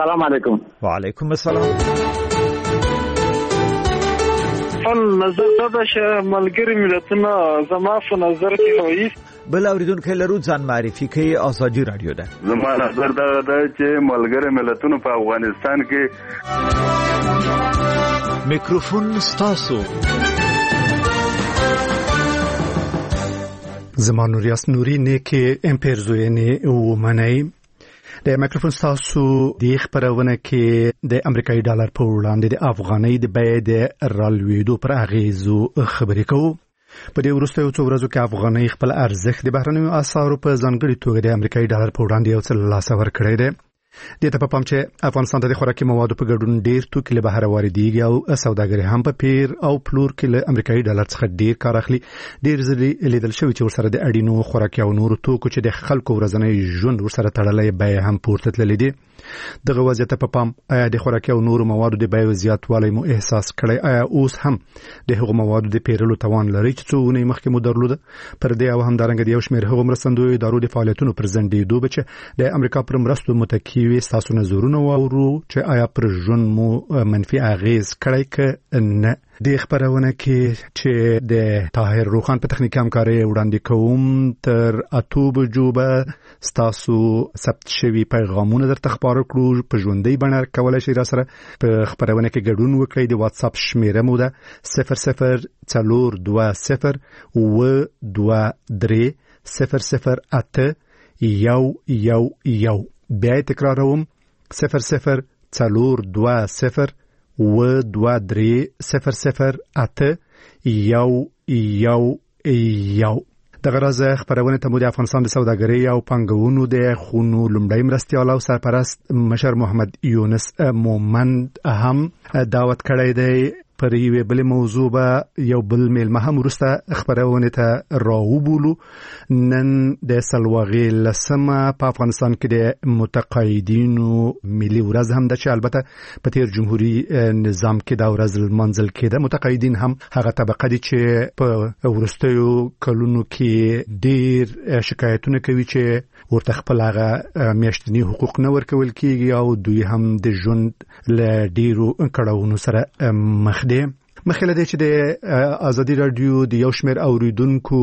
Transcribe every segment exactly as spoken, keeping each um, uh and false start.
السلام علیکم. وعلیکم السلام. فل نظر دا چې ملګری ملتونه زما په نظر کې هوایي بل اوریدونکو لرو ځان معرفي کوي. ازادي رادیو ده. زما نظر دا ده چې ملګری ملتونه په افغانستان کې میکروفون ستاسو. زما نوریاس نوري نه کې امپرزوینه او منای د میکروفون ستاسو د خبرونه کې د امریکایي ډالر په وړاندې د افغانۍ د بیې د رالوېدو پر اغیزو خبرې کوو. په دې وروستیو څو ورځو کې افغانۍ خپل ارزښت د بهرنیو اسعارو په ځانګړي توګه د امریکایي ډالر په وړاندې یو څه له لاسه ورکړی دی. دې ته په پام چې افغانستان ته د خوراکي موادو په ګډون ډېر توکي له بهر واردېږي او سوداګري هم په پیر او پلور کې له امریکایي ډالر څخه ډېر کار اخلي. ډېر ځلې لیدل شوي چې ورسره د اړینو خوراکي او نورو توکو چې د خلکو ورځنی ژوند ورسره تړلی بیې هم پورته تللې دي. دغه وضعیت په پام آیا د خوراکي او نورو موادو د بیې زیاتوالی مو احساس کړی؟ آیا اوس هم د هغو موادو د پیرلو توان لري چې څو اونۍ مخکې مو درلوده؟ پر دې او همدارنګه د یو شمېر هغو مرستندویو ادارو د فعالیتونو پر ځنډېدو به چې د امریکا پر مرستو متکي وي ستاسو نظرونه واورو چې آیا پر ژوند مو منفي اغیز کړی که نه. د خبرونه کې چې د طاهر روخان په تخنیکي همکارۍ وړاندې کوم تر اتو بجو به ستاسو ثبت شوي پیغامونه درته خپاره کړو. په ژوندۍ بڼه کولی شئ را سره په خبرونه کې ګډون وکړئ. د واتساپ شمېره مو ده صفر صفر څلور دوه صفر اوه دوه درې صفر صفر اته یو یو یو. بیا یې تکراروم صفر صفر څلور دوه صفر و دوه درې صفر صفر اته یو یو یو. دغه راز خبرونه ته مو د افغانستان د سوداګرۍ او پانګونو د خونو لومړی مرستیال او سرپرست مشر محمد یونس مومند هم دعوت کړی دی. پر یوې بلې موضوع به یو بل میلمه هم وروسته خبرونه ته راوبولو. نن د سلواغې لسمه په افغانستان کې د متقاعدینو ملي ورځ هم ده چې البته په تیر جمهوري نظام کې دا ورځ لمانځل کېده. متقاعدین هم هغه طبقه دي چې په وروستیو کلونو کې ډېر شکایتونه کوي چې ورته خپل هغه میاشتني حقوق نه ورکول کېږي او دوی هم د ژوند له ډېرو کړاوونو سره مخ دي. مخکې له دې چې د ازادي راډیو د یو شمېر اوریدونکو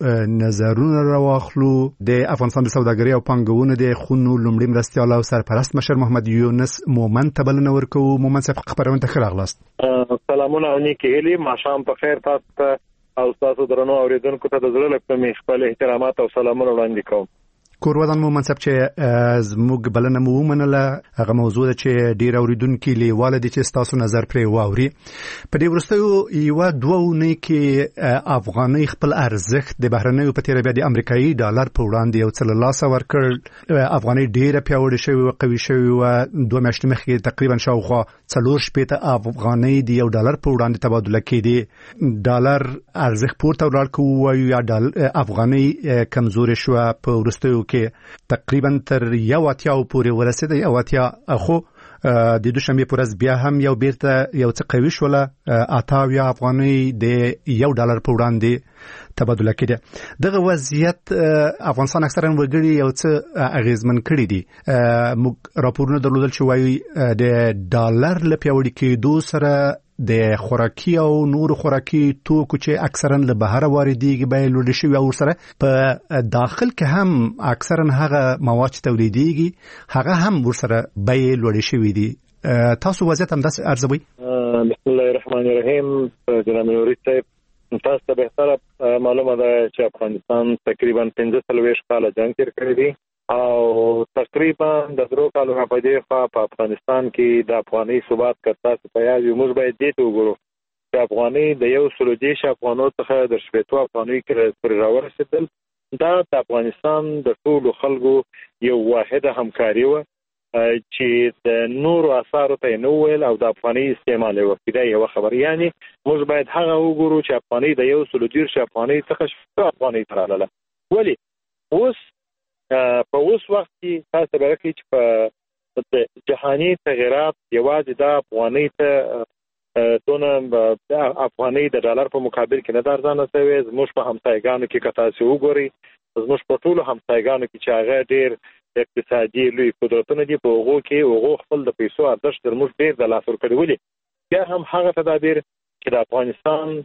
نظرونه راواخلو، د افغانستان د سوداګرۍ او پانګونې د خونو لومړي مرستیال او سرپرست مشر محمد یونس مومند ته بلنه ورکوو. مومند صاحب خبرونه ته ښه راغلاست. سلامونه او نیکې هیلې. ماښام په خیر تاسو ته او تاسو درنو اوریدونکو ته د زړه له کومې خپل احترامات او سلامونه وړاندې کوم. کور ودان مومند صاحب چې زموږ بلنه مو ومنله، هغه موضوع ده چې ډېر اوریدونکي لیواله دي چې ستاسو نظر پرې واوري. په دې وروستیو یوه دوه اونۍ کې افغانۍ خپل ارزښت د بهرنیو په تېره بیا د امریکایي ډالر په وړاندې یو څه له لاسه ورکړ. افغانۍ ډېره پیاوړې شوې وه، قوي شوې وه. دوه میاشتې مخکې تقریبا شاوخوا څلور شپېته افغانۍ د یو ډالر په وړاندې تبادله کېدې. ډالر ارزښت پورته ولاړ که ووایو یا افغانۍ کمزورې شوه په وروستیو کې تقریبا تر یو اتیاو پورې ورسېده. یو اتیا خو د دوشنبې په ورځ بیا هم یو بیرته یو څه قوي شوله، اته اویا افغانۍ د یو ډالر په وړاندې تبادله کېده. دغه وضعیت افغانستان اکثرا وګړي یو څه اغیزمن کړي دي. موږ راپورونه درلودل چې وایي د ډالر له پیاوړي کېدو سره د خوراکي او نور خوراکي توکو چې اکثرا له بهر واردېږي بیې لوړې شوي، او ورسره په داخل کې هم اکثرا هغه مواد چې تولیدېږي هغه هم ورسره بیې لوړې شوي دي. تاسو وضعیت همداسې ارزوئ؟ بسم الله الرحمن الرحیم. جناب نوري صاحب، تاسو ته بهتره معلومه ده چې افغانستان تقریبا پنځه څلوېښت کاله جنګ تېر کړی دی او تقریبا د درو کالو په دې خوا په افغانستان کې د افغاني ثبات کړه په یاد یو موږ باید دې ته وګورو چې افغاني د یو سلو دیش افغانو څخه د شپېتو افغاني کې پر راورسېدل. دا د افغانستان د ټولو خلکو یو واحده همکاري وه چې د نورو اثارو ته نه ویل او د افغاني استعمال وکړي. دا یو خبر، یعنی موږ باید هغه وګورو چې افغاني د یو سلو دیش افغاني څخه شپږ افغاني تراله. ولی اوس په اوس وخت کې تاسو به راکړئ چې په جهاني تغیرات یوازې د افغانۍ ته دونه د افغانۍ د ډالر په مقابل کې نه د ارزانه شوی. زموږ په همسایګانو کې که تاسو وګورئ زموږ په ټولو همسایګانو کې چې هغه ډېر اقتصادي لوی قدرتونه دي په هغو کې هغو خپل د پیسو ارزښت تر موږ ډېر د لاسه ورکړی ولې بیا هم هغه تدابیر چې د افغانستان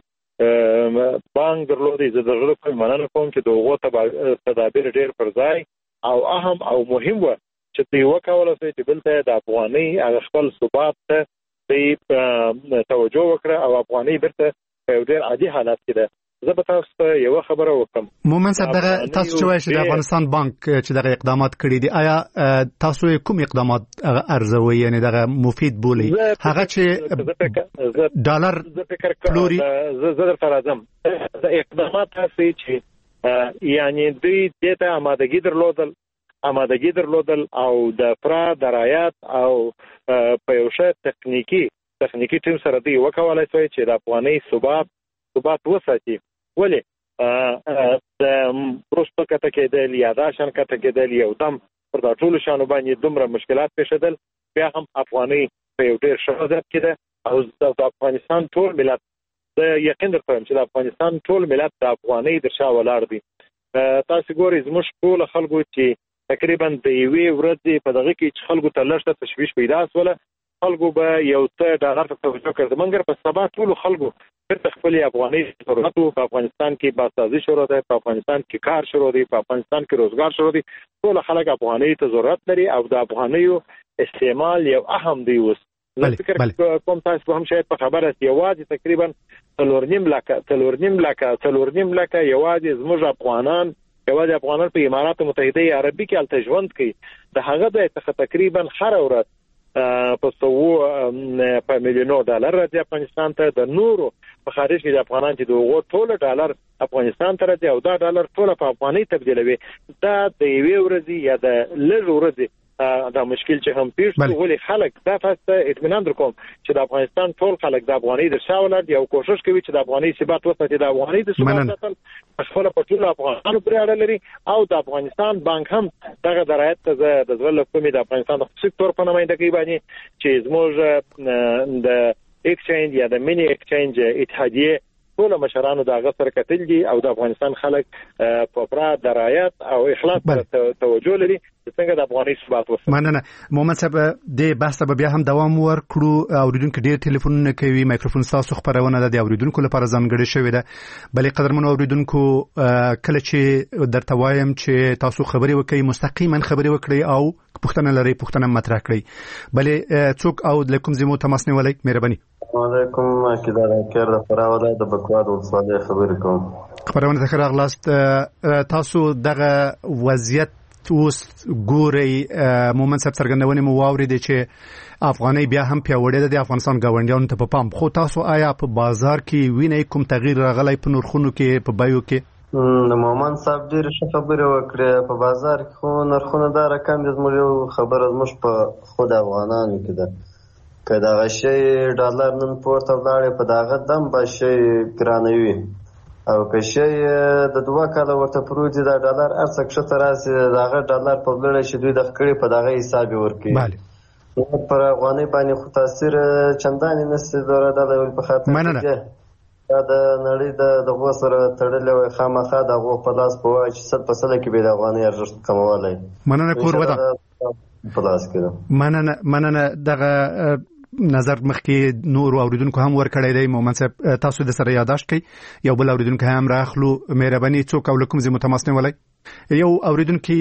بانک درلودي زه د زړه په مننه کوم چې د هغو تدابیر ډېر پر ځای او اهم او مهم و چې دوی وکولی شي چې دلته د افغانۍ هغه خپل ثبات ته دوی توجه وکړه او افغانۍ بیرته په یو ډېر عادي حالت کې ده. زه به تاسو ته یوه خبره وکړم. مومن صاحب دغه تاسو چې وایئ چې د افغانستان بانک چې دغه اقدامات کړي دي آیا تاسو کوم اقدامات ارزوي یعنی دغه مفید بولي هغه چې ډالر پلوري زه درته راځم د اقدامات هسې چې یعنی دوی دې ته آمادګي درلودل آمادګي درلودل او د فرا درایات او په یو ښه تخنیکي تخنیکي ټیم سره دوی وکولی شوی چې د افغانۍ ثبات ثبات وساتي. ولې د وروسته کته کېدل یا دا شان کته کېدل یو دم پر دا ټولو شانو باندې دومره مشکلات پېښېدل بیا هم افغانۍ په یو ډېر ښه وضعیت کې ده او د افغانستان ټول ملت د یقین درته وایم چې د افغانستان ټول ملت د افغانۍ تر شا ولاړ دی. تاسو ګورئ زموږ ټول خلکو چې تقریبا د یوې ورځې په دغه کې چې خلکو ته لږ تشویش پیدا شوله خلکو به یو څه ډالر ته توجه کړه مګر په سبا ټولو خلکو بیرته خپلې افغانۍ ضرورت و په افغانستان کې بازسازي شروع ده په افغانستان کې کار شروع دی په افغانستان کې روزګار شروع دی ټول خلک افغانۍ ته ضرورت لري او د افغانیو استعمال یو اهم دی اوس. زه فکر کوم تاسو هم شاید په خبره است یوازې تقریبا څلور نیم لکه څلور نیم لکه څلور نیم لکه یوازې زموږ افغانان یوازې افغانان په امارات متحده عربي کې هلته ژوند کوي د هغه ځای څخه تقریبا هره ورځ په سوو په میلیونو ډالر راځي افغانستان ته د نورو په خارج کې د افغانان چې د هغو ټوله ډالر افغانستان ته راځي او دا ډالر ټوله په افغانۍ تبدیلوي دا د یوې ورځې یا د لږ ورځې دا مشکل چې هم پیښ شو ولې خلک دا تاسو اطمینان درکوم چې د افغانستان ټول خلک د افغانۍ د شا ولاړ دي او کوشش کوي چې د افغانۍ ثبات وساتي د افغانۍ د ثبات ساتل خپل په ټول افغانانو پورې اړه لري او د افغانستان بانک هم دغه درایت ته د زړه له کومې د افغانستان د سکتور په نمایندګۍ باندې چې زموږ د ایکسچینج یا د مینی ایکسچینج اتحادیه ټول مشرانو د هغه سره کتل دي او د افغانستان خلک په پرا درایت او اخلاص سره توجه لري څنګه د افغانۍ ثبات وساتي. مننه محمد صاحب د بحث به بیا هم دوام ورکړو اوریدونکو ډیر ټلیفونونه کوي مایکروفون تاسو خبرونه د اوریدونکو لپاره ځانګړې شوې ده بلې قدرمنو اوریدونکو کله چې درته وایم چې تاسو خبري وکړئ مستقیما خبري وکړئ او پوښتنه لري پوښتنه مطرح کړئ بلې څوک او لکم زمو تماس نیولای مهرباني. علیکم کیدار کېر د فراوله د بکواد ولسوالۍ خبرې کوم. خبرونه ته راغلاست تاسو دغه وضعیت اوس ګوري مومن صاحب څرګندونې مو واورېدې چې افغانۍ بیا هم پیاوړې ده د افغانستان ګاونډیانو ته په پام خو تاسو آیا په بازار کې وینئ کوم تغییر راغلی په نرخونو کې په بیو کې؟ د مومن صاحب ډېرې ښه خبرې وکړې په بازار کې خو نرخونه دا رقم دي زموږ یو خبره زموږ په خود افغانانو کې ده که دغه شی ډالر نن پورته ولاړې په دغه دم به شی ګرانه وي او که شی د دوه کاله ورته پروت دي دا ډالر هر څه کښته راسي د هغه ډالر په لوړه شي دوی دغه کړي په دغه حساب یې ورکوي پر افغانۍ باندې خو تاثیر چندانې نشي دوره دا په خاطر دا د نړۍ د دغو سره تړلې وای خامخا دغو په لاس په وای چې صد په سله کې به د افغانۍ ارزښت کموالی. مننه کوربه په لاس کې مننه مننه دغه نظر مخکې نور اوریدونکو هم ورکړی دی مومن صاحب تاسو د سره یاداشت کړئ یو بل اوریدونکو هم راخلو مهرباني څوک او لکم زمو تماس نیولای یو اوریدونکو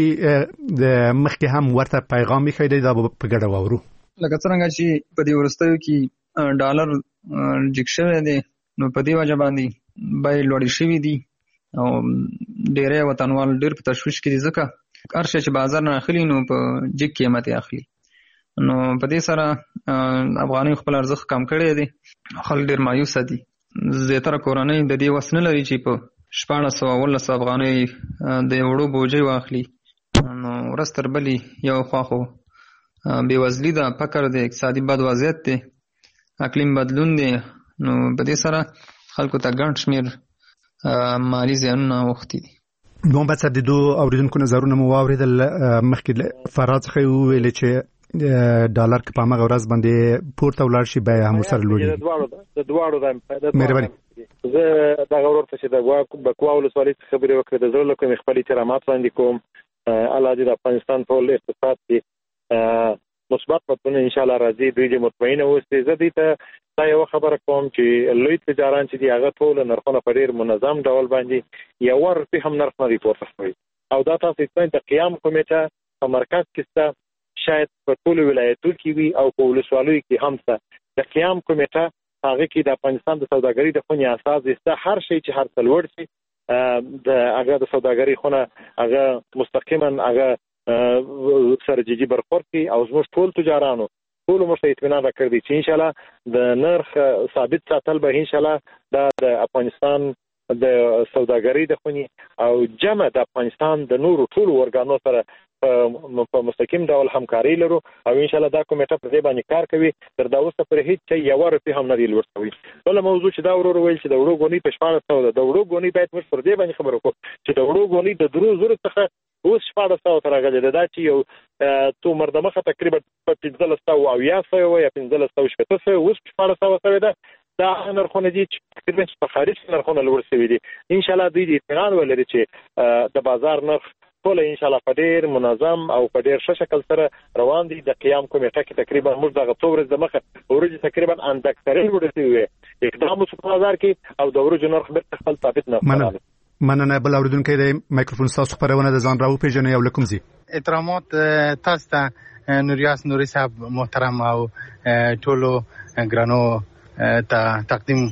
د مخکې هم ورته پیغام یې خیدی دا په ګډه واورو لکه څنګه چې په دې ورستیو کې ډالر جګ شوی دی نو په دې وجه باندې بیې لوړې شوي دي او ډېری وطنوال ډېر په تشویش کې دي ځکه هر شی چې بازار نه اخلي نو په جګ قیمت یې اخلي نو په دې سره افغانۍ خپل ارزښت کم کړی دی خلک ډېر مایوسه دي زیاتره کورنۍ د دې وس نه لري چې په شپاړس سوه اوولس افغانۍ د یو وړو بوجۍ واخلي نو ورځ تر بلې یو خوا خو بېوزلي ده فقر دی اقتصادي بد وضعیت دی اقلیم بدلون دی نو په دې سره خلکو ته ګڼ شمېر مالي زیانونه اوښتي دي. محمد صاحب د دوه اوریدونکو نظرونه مو واورېدل مخکې فراد څخه یې وویلې چې ډالر که په همغه ورځ باندې پورته ولاړ شي بیه هم ورسره لوړېږي. د دواړو د مهرباني شي. زه دغه ورور ته چې د بکوا ولسوالۍ څخه خبرې وکړې د زړه له کومې خپل احترامات وړاندې کوم. الله دې د افغانستان ټول اقتصاد کې مثبت بدلون ان شاء الله راځي، دوی دې مطمئنه اوسي. زه دې ته دا یو خبره کوم چې لوی تجاران چې دي هغه ټول نرخونه په ډیر منظم ډول باندې یو روپۍ هم نرخ نه ریپورت کوي، او دا تاسو ته د قیام کمیټه په مرکز کې شاید په ټول ولایتونو کې وي او په ولسوالیو کې هم څه د قیام کمیټه هغه کې د افغانستان د سوداګرۍ د خونې اساس است. هر شی چې هر څه لوړ شي د هغه د سوداګرۍ خونه هغه مستقیما هغه سره جدي برخورد کوي او زموږ ټول تجارانو ټول مو ته اطمینان راکړي چې ان شاء الله د نرخ ثابت ساتل به ان شاء الله د افغانستان د سوداګرۍ د خونې او جمع د افغانستان د نورو ټول ورګانو سره په مستقیم ډول همکاري لرو او ان شاء الله دا کمیټه پر دې باندې کار کوي. تر دا اوسه پر هیڅ چې یو روپۍ هم نه دی لوړ شوی. بل موضوع چې دا ورور ویل چې د وړو غونی په شپږ سوه ده، د وړو غونی باید موږ پر دې باندې خبرو وکړو چې د وړو غونی د درو زره څخه اوس شپږ سوه تر راغلی ده، چې یو تو مردمخه تقریبا په پنځلس سوه او یا سوه یا پنځلس سوه شپږ سوه اوس شپږ سوه سوه ده. دا نرخونه دي چې تقریبا په خارج نرخونه لوړ شوي دي. ان شاء الله دوی دې اطمینان ولري چې د بازار نرخ ټول ان شاء الله په ډیر منظم او په ډیر ښه شکل سره روان دي. د قیام کمیټه کې تقریبا موږ دغه څو ورځې د مخه ورځې تقریبا اندکترین ورسېږي اقدام وشو په بازار کې او د ورځو نرخ بیرته خپل ثابت نه کړل. مننه. بل اوریدونکو د مایکروفون تاسو خبرونه د ځان راو پیژنې او لکم زی احترامات تاسو ته نوریاس نوري صاحب محترم او ټولو ګرانو ته تقدیم.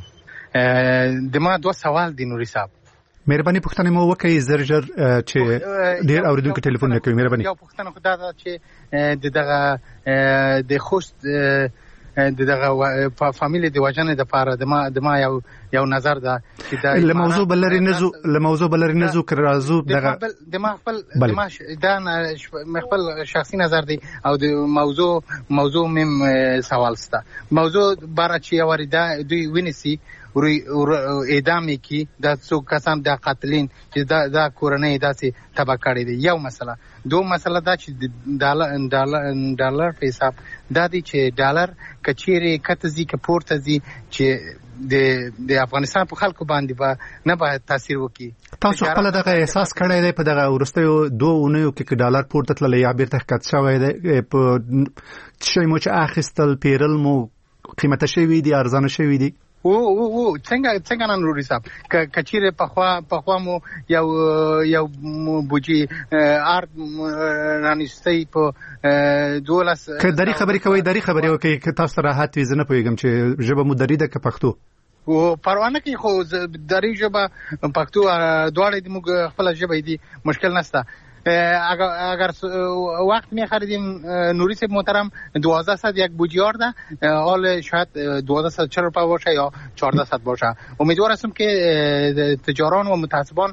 د ما دوه سوال دي نوري صاحب. مهرباني پوښتنه مو وکړئ زر زر چې ډیر اوریدونکو ټلیفون نه کوي. مهرباني یو پوښتنه خو دا ده چې د دغه د خوست د دغه فامیلی د وجنه د پاره د ما د ما یو یو نظر ده چې دا له موضوع بلری نزو له موضوع بلری نزو کرازو دغه د ما خپل د ما دا خپل شخصي نظر دی او د موضوع موضوع مم سوال ستا موضوع بارا چې وردا دوی ونیسي وري اعدام کی دا څو کسان د قاتلین چې دا دا کورنۍ داسې تبا کړی دی. یو مسله. دو مسله دا چې ډالر ډالر ډالر په حساب دا دی چې ډالر کچيري کتزي کپورت زي چې د د افغانستان په خلکو باندې به نه به تاثیر وکړي. تاسو خپل دغه احساس کړی دی په دغه ورستیو دوه اونیو کې ډالر پورته تللی یا بیرته ښکته شوی دی په شی مو چې اخیستل پیرل مو قیمته شوی دی ارزانه شوی دی؟ او او او څنګه څنګه نن نوري صاحب ک کچيره په خوا په خوا مو یو یو بوجي ارت رانیستي په دولس ک دری خبرې کوي دری خبرې وکي ک تاسو راحت وي زنه پويګم چې جبه مو دری د ک پښتو او پروانه کې خو دری جبه پښتو دواړه د موږ خپل جبه دي مشکل نشته. اگر اگر وقت می‌خریدیم نوری صاحب محترم دوازده صد یک بودجه ده حال شاید دوازده صد چهل روپیه باشه یا چهارده صد باشه. امیدوار هستم که تجاران و متعصبان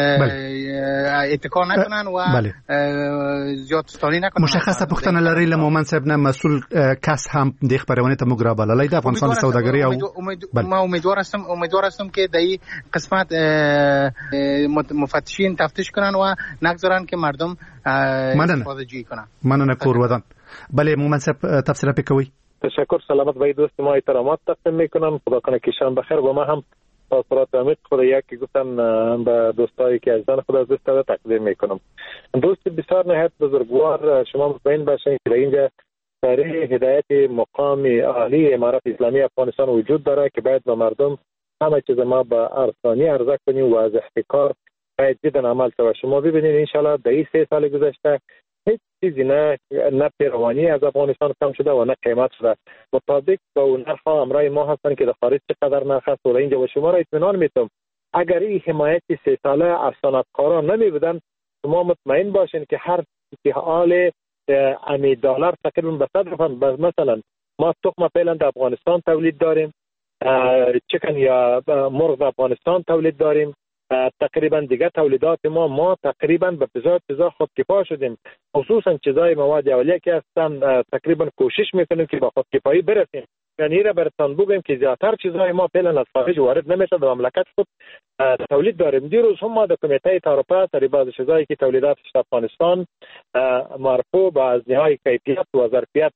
اتکا نکنن و زیاد استانی نکنن. مشخصه پختنه لري له مومن صاحب نه مسئول کس هم د خبرونه ته موږ را بللای د افغانستان سوداګری او ما امیدوار هستم امیدوار هستم که د قسمت مفتشین تفتیش کنن و نگذارن که مردم استفاده جویی کنن. مننه کورودان. بله مومن صاحب تفسیر بکنید. تشکر. سلامت باشید دوست ما احترامات تقدیم میکنم. خدا کنه که شام بخیر و ما هم تاثیرات عمیق خود یکی گفتن به دوستایی که از دن خود از دوست داده تقدیم میکنم. دوست بسیار نهایت بزرگوار شما مطمئن باشین که اینجا طریق هدایت مقام عالی امارت اسلامی افغانستان وجود داره که باید به مردم همه چیز ما به ارزانی عرضه کنیم و از احتکار باید جدا عمل شود. شما ببینید انشالله در این سه سال گذشته هیچ چیزی نه نه پیروانی از افغانستان کم شده و نه قیمت شده. مطابق با اون نرخ ها امرای ما هستن که در خارج چقدر نرخ است و اینجا و شما را اطمینان میتونم اگر این حمایت سه ساله از صنعتکاران نمی بودن شما مطمئن باشین که هر که حال امی دلار تقریبا به صد رقم. مثلا ما تخم فعلا در افغانستان تولید داریم، چکن یا مرغ در افغانستان تولید داریم، تقریبا دیگه تولیدات ما ما تقریبا به بسیار چیزا خودکفا شدیم، خصوصا چیزای مواد اولیه که هستن تقریبا کوشش میکنیم که با خودکفایی برسیم. یعنی را براتون بگم که زیاتر چیزای ما فعلا از خارج وارد نمیشه، در مملکت خود تولید داریم. دیروز هم در کمیته اروپا سری بعض چیزایی که تولیدات افغانستان مرفوع با از نهای کیفیت و ظرفیت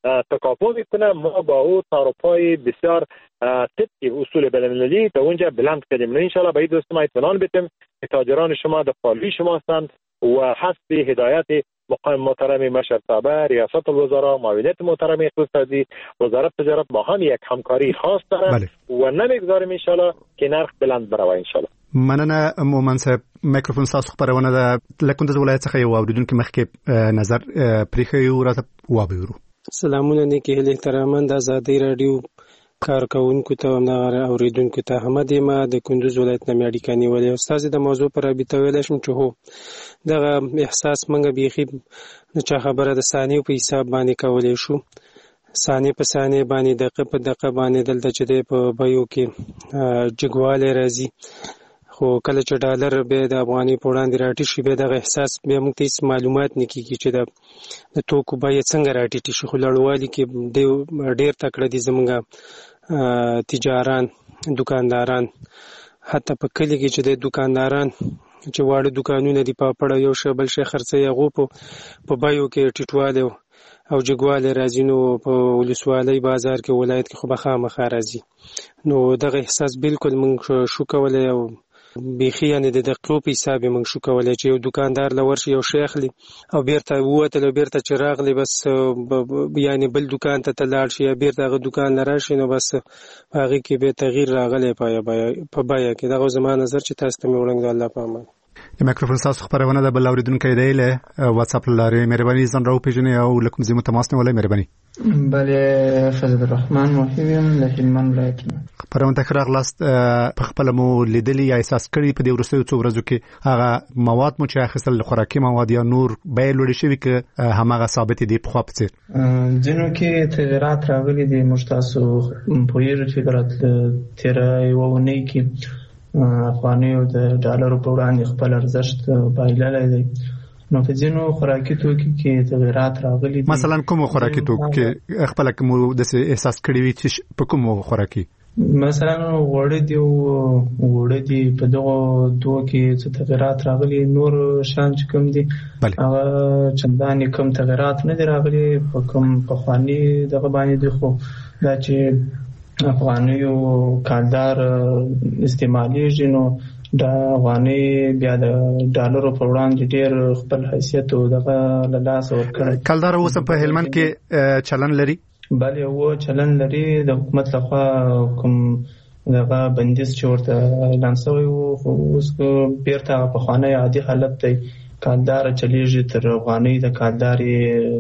تکاپو میکنه. ما با او تعارف‌های بسیار طبق اصول بین‌المللی تا اونجا بلند کردیم. ان شاء الله به دوست ما اطمینان بدیم که تاجران شما در پالوی شما هستند و حسب هدایت مقام محترم مشرطابه، ریاست الوزراء، معاونیت محترم اقتصادی، وزارت تجارت با هم یک همکاری خاص داره و نمیگذاریم ان شاء الله که نرخ بلند بروه ان شاء الله. مننه مومن صاحب. میکروفون تاسو خبرونه ده لکوندز ولایت څخه یو اوریدونکو مخکې نظر پریخي او راته وابورو. سلامونه نیکی هیله احتراماً د آزادۍ رادیو کارکونکو ته او نه اوریدونکو ته حمد ما د کندوز ولایت نه میډیکا نیولې. استاد د موضوع پر رابطه ویل شم چې هو دغه احساس منګه بيخي چې خبره د ثانیو په حساب باندې کولې شو، ثانیه په ثانیه باندې دقیقه په دقیقه باندې دلته چې په بایو کې جګواله راځي. خو کله چې ډالر به د افغاني په وړاندې راټیټ شي به دغه احساس بیا موږ ته هیڅ معلومات نه کیږي چې د توکو بیه څنګه راټیټ شي. خو لړوالي کې ډېر تکړه دي زموږ تجاران، دکانداران، حتی په کلي کې چې د دکانداران چې واړه دکانونه دي پاپړ یو شی بل شی خرڅوي هغو په بیو کې ټیټوالی او جګوالی راځي. نو په ولسوالۍ بازار کې ولایت کې خو به خامخا راځي. نو دغه احساس بالکل موږ شو کولی او بیخي یعنې د دقیقو په حساب یې موږ شو کولی چې یو دکاندار له ورشي یو شی اخلي او بیرته ووتل او بیرته چې راغلی بس یعنې بل دکان ته ته لاړ شي یا بیرته هغه دکان نه راشي نو بس په هغې کې بیا تغییر راغلی په بیه کې. دغه زما نظر چې تاسو ته مې وړاندې د الله په امان. د میکروفون تاسو خبرونه ده بل اوریدونکو دی له واتساپ لارې مهرباني ځان راو پیژنې او لکم زمو تماس نه ولې مهرباني. بله فضل الرحمن محیم له هلمند ولایت. خبرونه تکرار لاست په خپل مو لیدلی یا احساس کړی په دې ورستیو څو ورځو کې هغه مواد مو چې اخیستل خوراکي مواد یا نور بیه لوړ شوی کې همغه ثابت دي په خو په څیر ځینو کې تغیرات راغلي دي. مشتاسو پویر چې درات تیر یو نه کې افغانیو د ډالرو په وړاندې خپل ارزښت بایللی دی. نو په ځینو خوراکي توکو کې تغیرات راغلي دي. مثلا کوم خوراکي توکو کې خپل کوم د احساس کړی وي چې په کوم خوراکي مثلا غوړي دی غوړي دی په دغه دوه کې څه تغیرات راغلي. نور شان چې کوم دي هغه چندانې کوم تغیرات نه دي راغلي په کوم پخواني دغه باندې دي. خو دا چې افغانیو کالدار استعمالیږي نو دا افغاني بیا د ډالرو په وړاندې ډېر خپل حیثیت او دغه له لاسه ورکړی. کالدار اوس په هلمند کې چلن لري؟ بله و چلن لري. د حکومت لخوا کوم دغه بندیز چې ورته اعلان شوی و خو اوس بیرته هغه پخوانی عادي حالت دی. کالدار چلیږي تر افغاني د کالدارې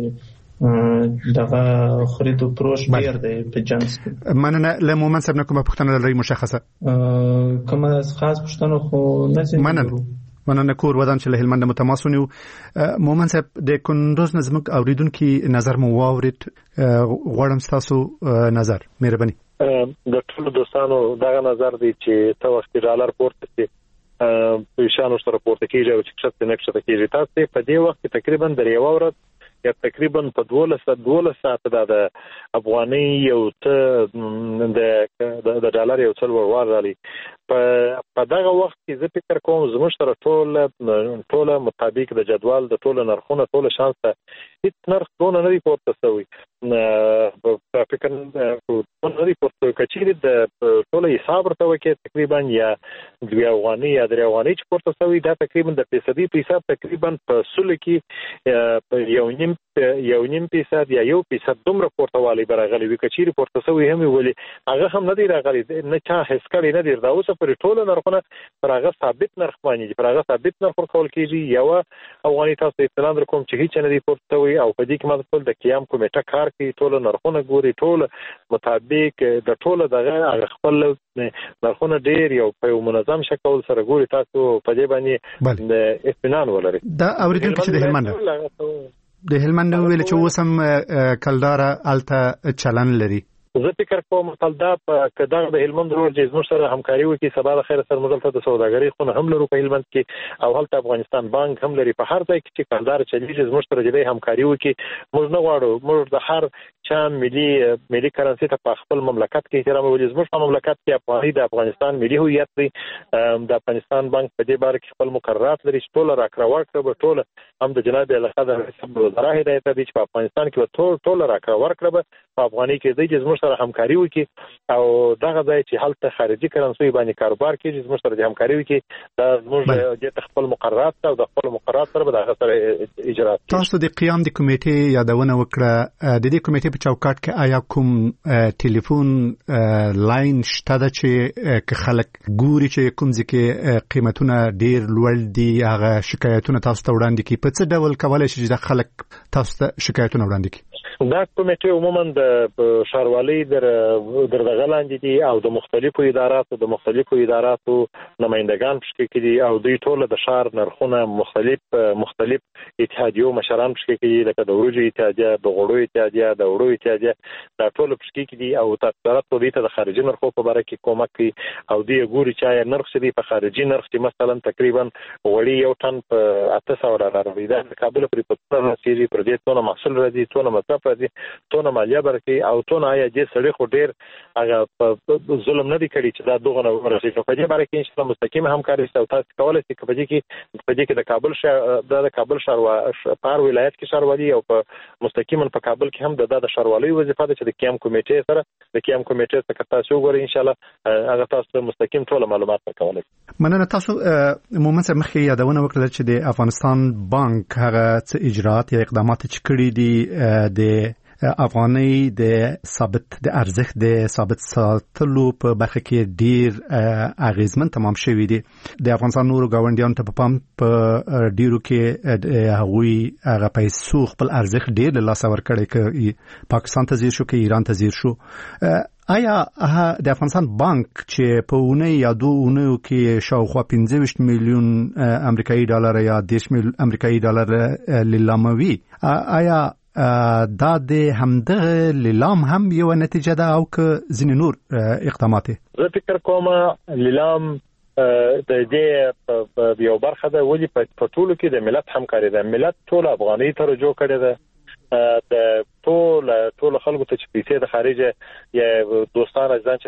دغه خرید او فروش ډیر دی په جنس کې. مننه. له مومن صاحب نه کومه پوښتنه لرئ مشخصه؟ کومه خاص پوښتنه خو نه ځي. مننه. مننه کور ودان چې له هلمند متماسون یو. مومن صاحب د کندوز نظم اوریدونکو نظر مو واورید. غواړم تاسو نظر مهرباني. د ټول دوستانو دغه نظر دی چې ته وخت ډالر پورته شي په شانو سره پورته کیږي او چې څه نه څه کیږي. تاسو په دې وخت تقریبا درې ورځې یا تقریبا په دولس دولس ساعت د افغاني یو ته د د ډالر یو څل ور رالی په په دغه وخت کې زه فکر کوم زموږ سره ټول ټول مطابق د جدول د ټول نرخونه ټول شانس هیڅ نرخ دونه نه دی پورته شوی. په فکر نه دی پورته کچې د ټول حساب ورته وکړي تقریبا یا دوه افغاني یا درې افغاني چې پورته شوی دا تقریبا د فیصدي په حساب تقریبا په سل کې یو نیم یو نیم فیصد یا یو فیصد دومره پورته والی برغلی وی کچې پورته شوی هم ویلي هغه هم نه دی راغلی نه چا هیڅ کړی نه دی. دا اوس پر ټول نرخونه پر هغه ثابت نرخ باندې پر هغه ثابت نرخ ورکول کیږي. یو افغاني تاسو اطلاع درکوم چې هیڅ نه دی پورته وي او په دې کې ما ټول د قیام کمیټه کار کوي ټول نرخونه ګوري ټول مطابق د ټول دغه خپل نرخونه ډیر یو په منظم شکل سره ګوري. تاسو په دې باندې اطمینان ولرئ. دا اوریدونکو چې د هلمند د هلمند ویل چې اوسم کلدار الته چلن لري. زه فکر کوم کلدا په کداغ د هلمند روډ چې زموږ سره همکاري وکړي سبا د خیر سره مزل ته د سوداګرۍ خونه هم لرو په هلمند کې او هلته افغانستان بانک هم لري. په هر ځای کې چې کلدار چلیږي زموږ سره د همکاري وکړي. موږ نه غواړو موږ د هر چا ملي ملي کرنسي ته په خپل مملکت کې احترام ولې زموږ په مملکت کې افغاني د افغانستان ملي هویت دی. د افغانستان بانک په دې باره کې خپل مقررات لري چې ټول راکړه ورکړه به ټول هم د جناب اعلی د وزرا هدایت دی چې په افغانستان کې ټول ټول راکړه ورکړه به په افغاني کې دی چې زموږ سره همکاري وکړي او دغه ځای چې هلته خارجي کرنسي باندې کاروبار کوي زموږ سره د همکاري وکړي دا زموږ د خپل مقررات او د خپل مقررات سره به دغه سره اجرا کړي. تاسو د قیام د کمیټې یادونه وکړه د دې کمیټې په چوکاټ کې آیا کوم ټلیفون لاین شته ده چې که خلک ګوري چې کوم ځکه قیمتونه ډیر لوړ دي هغه شکایتونه تاسو ته وړاندې کوي په څه ډول کولای شي چې خلک تاسو ته شکایتونه وړاندې کوي؟ دا کمیټه عموما د ښاروالۍ در در دغه لاندې دي او د مختلفو اداراتو د مختلفو اداراتو نمائندگان پکې کړي او دوی ټول د ښار نرخونه مختلف مختلف اتحادیو مشران پکې کړي لکه د وروجو اتحادیه د غوړو اتحادیه د وړو اتحادیه دا ټول پکې کړي او تاسو دوی ته د خارجي نرخو په اړه کې کومک کوي او دوی ګوري چې نرخ دې په خارجي نرخ کې مثلا تقریبا غوړي یو ټن په اته سوه ډالر دی د کابل پرې په څو رسیدي پر دې ټول محصول راځي ټول مصرف راځي تونه مالیه برکې او تونه آیا دې سړی خو ډیر هغه ظلم نه دی کړی چې دا دغه نه ورسېږي په دې باره کې ان شاء الله مستقیم همکاري او تاسو کولای شئ په دې کې په دې کې د کابل ښار د کابل ښار پار ولایت کې ښاروالي او په مستقیما په کابل کې هم د د ښاروالۍ وظیفه ده چې د قیام کمیټې سره د قیام کمیټې څخه تاسو وګورئ ان شاء الله هغه تاسو مستقیم ټول معلومات ورکولای. مننه. تاسو عموما سره مخکې یادونه وکړه چې د افغانستان بانک هغه څه اجرات یا اقدامات چې کړي دي د افغاني د ثابت د ارزښت د ثابت ساتلو په برخه کې ډیر اغیزمن تمام شوی دی. د افغانستان نورو ګاونډیانو ته په پام په ډیرو کې هغوی هغه پیسو خپل ارزښت ډیر له لاسه ورکړی که پاکستان ته زیر شو که ایران ته زیر شو. آیا د افغانستان بانک چې په اونۍ یا دوه اونیو کې شاوخوا پنځه ویشت میلیون امریکایي ډالر یا دېرش میلیون امریکایي ډالر لیلاموي آیا دا د همدغه لیلام هم یو نتیجه ده او که ځینې نور اقدامات؟ زه فکر کوم لیلام د دې یو برخه ده ولې په ټولو کې د ملت همکاري ده. ملت ټول افغاني ته رجوع کړی ده د ټول ټول خلکو ته چې پیسې د خارجه یا دوستان ځان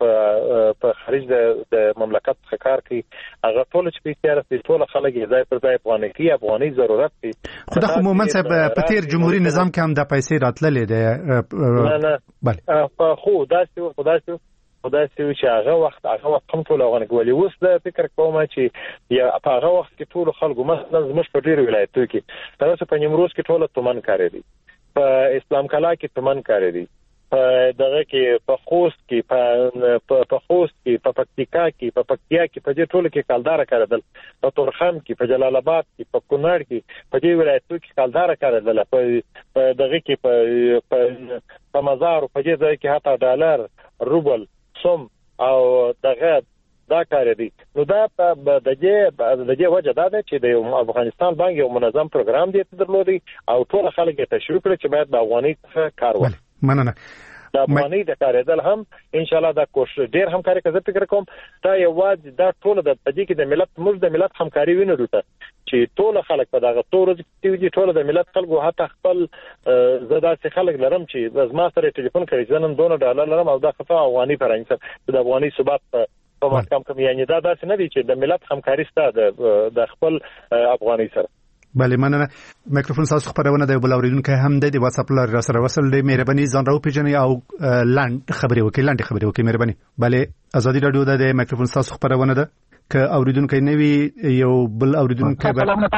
چې په خارج د مملکت څخه کار کوي هغه ټول چې پیسې راځي ټول خلک یې ځای پر ځای افغاني کې افغاني ضرورت دي. خو دا عموما په تیر جمهوریت نظام کې هم د پیسې راتللې ده. نه نه بله خو داسې خو داسې خدای سي چې هغه وخت هغه وخت هم ټول افغاني ولې اوس د فکر کوم چې یا په هغه وخت کې ټول خلکو مثلا زموږ په ډیرو ولایتونو کې تاسو په نیمروز کې ټول تومن کاری دي په اسلام کلا کې تومن کاری دي په دغه کې په خوست کې په په خوست کې په پکتیکا کې په پکتیا کې په دې ټولو کې کالدار کاردل په تورخم کې په جلال آباد کې په کونړ کې په دې ولایتونو کې کالدار کاردل په دغه کې په په مزار په دې ځای کې حتی ډالر روبل سوم او دغه دا کار دی. نو دا د دې د دې وجه دا ده چې د افغانستان بانک یو منظم پروګرام دی درلودي او ټول خلک ته تشویق کړي چې باید د افغاني څخه کار وکړي. مننه. د افغاني د کارېدل هم ان شاء الله دا کوشش ډیر همکاري کوي. فکر کوم دا یو واج دا ټول د دې کې د ملت موږ د ملت همکاري وینو دته چې ټول خلک په دغه تور دي ټول د ملت خلکو حتی خپل زدا سي خلک لرم چې زما سره ټلیفون کوي ځنن دونه ډالر لرم او دا خطا افغاني فرنګ د افغاني ثبات په محکم کوم یعنی دا داسې نه دي چې د ملت همکاري ستاسو د خپل افغاني سره. بله مننه. میکروفون تاسو خبرونه د بل اوریدونکو هم د واتس اپ لار سره وصل دی. مهرباني ځان راو پیژنئ او لاند خبري وکړئ لاند خبري وکړئ مهرباني. بله ازادي رادیو د میکروفون تاسو خبرونه ده که اوریدونکو نه وي یو بل اوریدونکو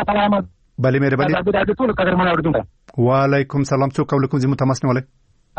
بله مهرباني. ازادي رادیو ټول قدرمن اوریدونکو وعلیکم سلام. څوک کوم کوم زموږ تماس نیولای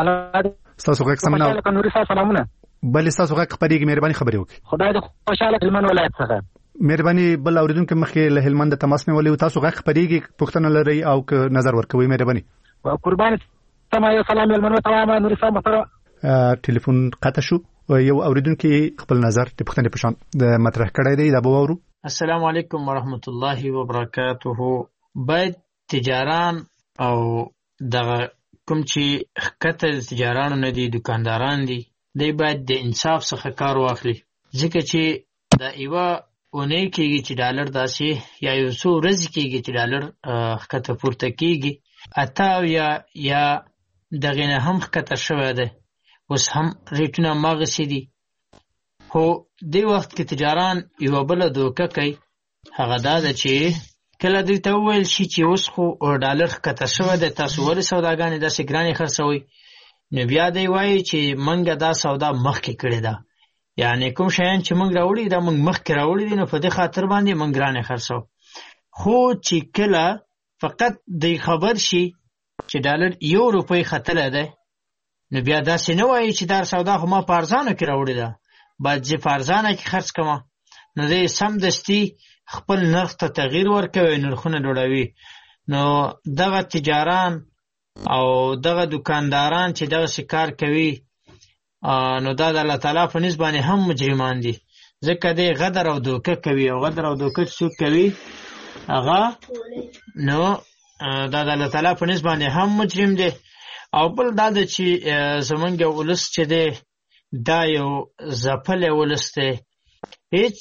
تاسو غږ سمونه نوري سلامونه. بله تاسو غږ خبريږي مهرباني خبري وکړئ. خدای دې خوشاله هلمند ولایت څخه مهرباني. بل اوریدونکو مخکې له هلمند تماس نیولې تاسو غږ خبريږي پوښتنه لري او که نظر ورکوي مهرباني. قربان سما یو سلام هلمند ته نوري صاحب محترم ټلیفون قطع شو. یو اوریدونکو خپل نظر د پوښتنې په شان د مطرح کړی دی دا به وورو. السلام علیکم ورحمت الله وبرکاته. باید تجاران او دغه کوم چې خکته تجارانو نه دي دکانداران دي دی باید د انصاف څخه کار واخلي ځکه چې دا ایوه اونۍ کېږي چې ډالر داسې یا یو څو ورځې کېږي چې ډالر خکته پورته کېږي اته یا یا دغې نه هم ښکته شوی دی، اوس هم ریټونه هماغسې دي. خو دې وخت کې تجاران یوه بله دوکه کوي، هغه دا ده چې کله دوی ته وویل شي چې اوس خو ډالر ښکته شوی دی، تاسو ولې سوداګانې داسې ګرانې خرڅوئ؟ نو بیا دی وایي چې موږ دا سودا مخکې کړې ده، یعنې کوم شیان چې موږ راوړي دا موږ مخکې راوړي دي، نو په دې خاطر باندې موږ ګرانې خرڅو. خو چې کله فقط دی خبر شي چې ډالر یو روپۍ ختلی دی، نو بیا داسې نه وایي چې دا سودا خو ما په ارزانو کې راوړې ده، باید زه په ارزانه کې خرڅ کړم. نو دی سمدستي خپل نرخ ته تغییر ورکوي، نرخونه لوړوي. نو دغه تجاران او دغه دکانداران چې دغسې کار کوي، نو دا د الله تعالی په نسبت باندې هم مجرمان دي، ځکه دی غدر او دوکه کوي، او غدر او دوکه څوک کوي هغه نو دا د الله تعالی په نسبت باندې هم مجرم دی. او بل دا ده چې زمونږ ولس چې دی دا یو ځپلی ولس دی، هیڅ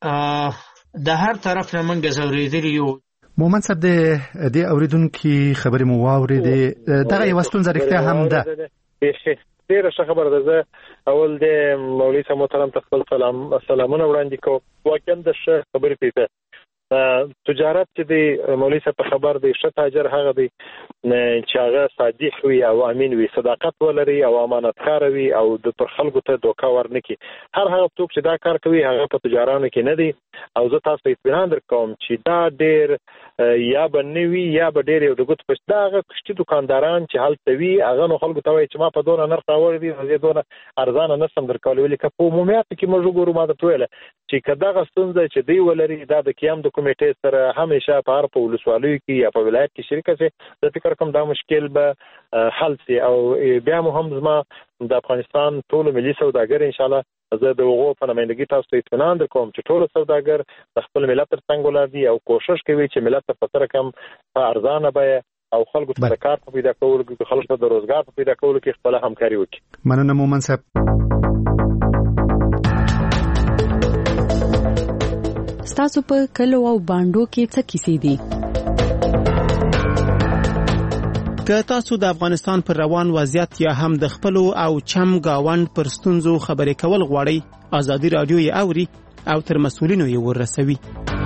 د هر طرف نه موږ ځورېدلي یو. مومن صاحب د دې اورېدونکي خبرې مو واورېدې، دغه یوه ستونزه رښتیا هم ده. ډېره ښه خبره ده. زه اول د مولوي صاحب محترم ته خپل سلام سلامونه وړاندې کوم. واقعا د ښه خبرې پېښه تجارت چې دی مولوي صاحب په خبر دی، ښه تاجر هغه دی چې هغه صادق وي او امین وي، صداقت ولري او امانتکار وي او د پر خلکو ته دوکه ورنکړي. هر هغه څوک چې دا کار کوي هغه په تجارانو کې نه دی. او زه تاسو ته اطمینان درکوم چې دا ډېر یا به نه وي یا به ډېر یو د ګوتو په دا هغه کښتي دکانداران چې هلته وي هغه نو خلکو ته وایي چې ما په دونه نرخ راوړی دي، زه دونه ارزانه نه شم درکولی. ولې که په عمومیاتو کې موږ وګورو، ما درته ویله چې که دغه ستونزه چې دوی ولري دا د قیام د کمیټې سره همیشه په هر په ولسوالیو کې یا په ولایت کې شریکه شي، زه فکر کوم دا مشکل به حل شي. او بیا مو هم زما د افغانستان ټولو ملي سوداګر انشاءالله زه د هغو په نمایندګي تاسو ته اطمینان درکوم چې ټولو سوداګر د خپل ملت تر څنګ ولاړ دي او کوشش کوي چې ملت ته په سره کم په ارزانه بیه او خلکو ته د کار په پیدا کولو کې، خلکو ته د روزګار په پیدا کولو کې خپله همکاري وکړي. مننه مومن صاحب. ستاسو په کلو او بانډو کې څه کیسې دي؟ که تاسو د افغانستان پر روان وضعیت یا هم د خپلو او چم گاوند پر ستونزو خبرې کول غواړئ، ازادي رادیو یې اوري او تر مسؤلینو یې ورسوي.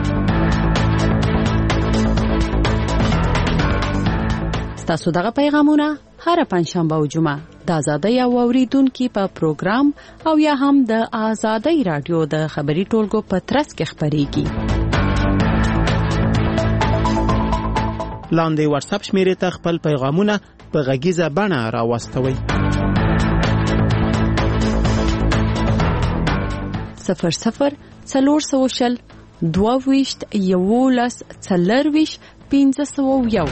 ستاسو دغه پیغامونه هر پنځشنبه او جمعه د ازادۍ او اوریدونکو په پروګرام او یا هم د ازادۍ رادیو د خبري ټولګو په ترڅ کې خبريږي. لاندې واتس اپ شمیرې ته خپل پیغامونه په غږیزه بڼه راوستوئ. صفر صفر څلور سوه شل دوه ویشت یولس څلرویشت پنځه سوه یو.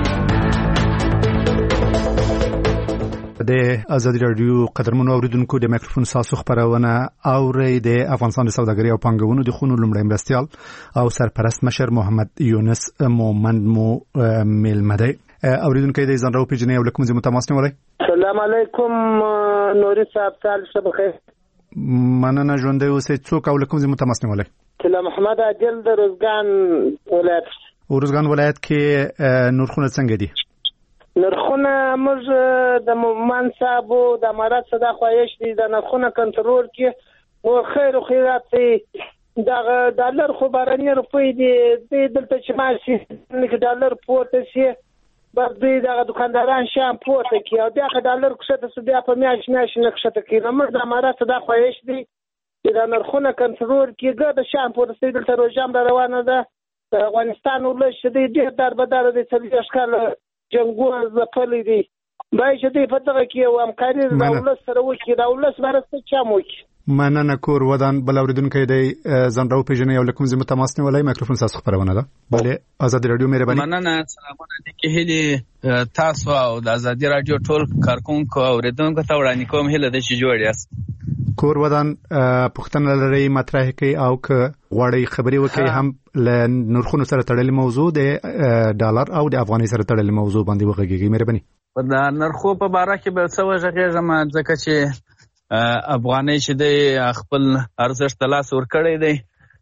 د ازادي رادیو قدرمنو اوریدونکو د مایکروفون ساسو خبرونه اوري د افغانستان د سوداګرۍ او پانګونو د خونو لومړی مرستيال او سرپرست مشر محمد یونس مومند مو ملمدی. اوریدونکو د ځان راو پیژنې او لکم زمو تماس نیولای. السلام علیکم نوري صاحب، تاسو څه بخیر؟ مننه ژوندۍ اوسئ. څوک او لکم زمو تماس نیولای؟ کله محمد عادل د روزګان ولایت. روزګان ولایت کې نورخونه څنګه دي؟ نرخونه موږ د مومن صاحب د امارات صدا خواهش دي د نرخونه کنټرول کې او خیر او خیرات دي. دغه ډالر خو بارنی روپۍ دي دلته چې ماشي کې ډالر پورته شي بس دوی دغه دکانداران شام پورته کوي او بیا ډالر کښته سو بیا په میاش میاش نه کښته کوي. موږ د امارات صدا خواهش دي چې د نرخونه کنټرول کې ګرځي شام پورته دلته روزام روانه ده. د افغانستان ولش دي ډېر دربدار دي چې اشکال جنگونه زپلې دي باید چې دې په دغه کې یو همکاري د دولت سره وکړي، دولت مرسته چم وکړي. مننه کور ودان بل اوریدونکو دی ځان راو پیژنې او لکم زمو تماس نیولای. مایکروفون تاسو خبرونه ده. بله ازادي رادیو مهرباني. مننه. سلامونه دي کې هلي تاسو او د ازادي رادیو ټول کارکونکو اوریدونکو ته وړاندې کوم هله د شي جوړ یاست. کور ودان پښتنه لري مطرح کوي او که غواړي خبري وکړي هم ل نرخونو سره تړلې موضوع د ډالر او د افغاني سره تړلې موضوع باندې وغږیږي. مهرباني. د نرخو په باره کې به څه وغږیږم ځکه چې افغاني چې د خپل ارزښت لاس ور کړی دی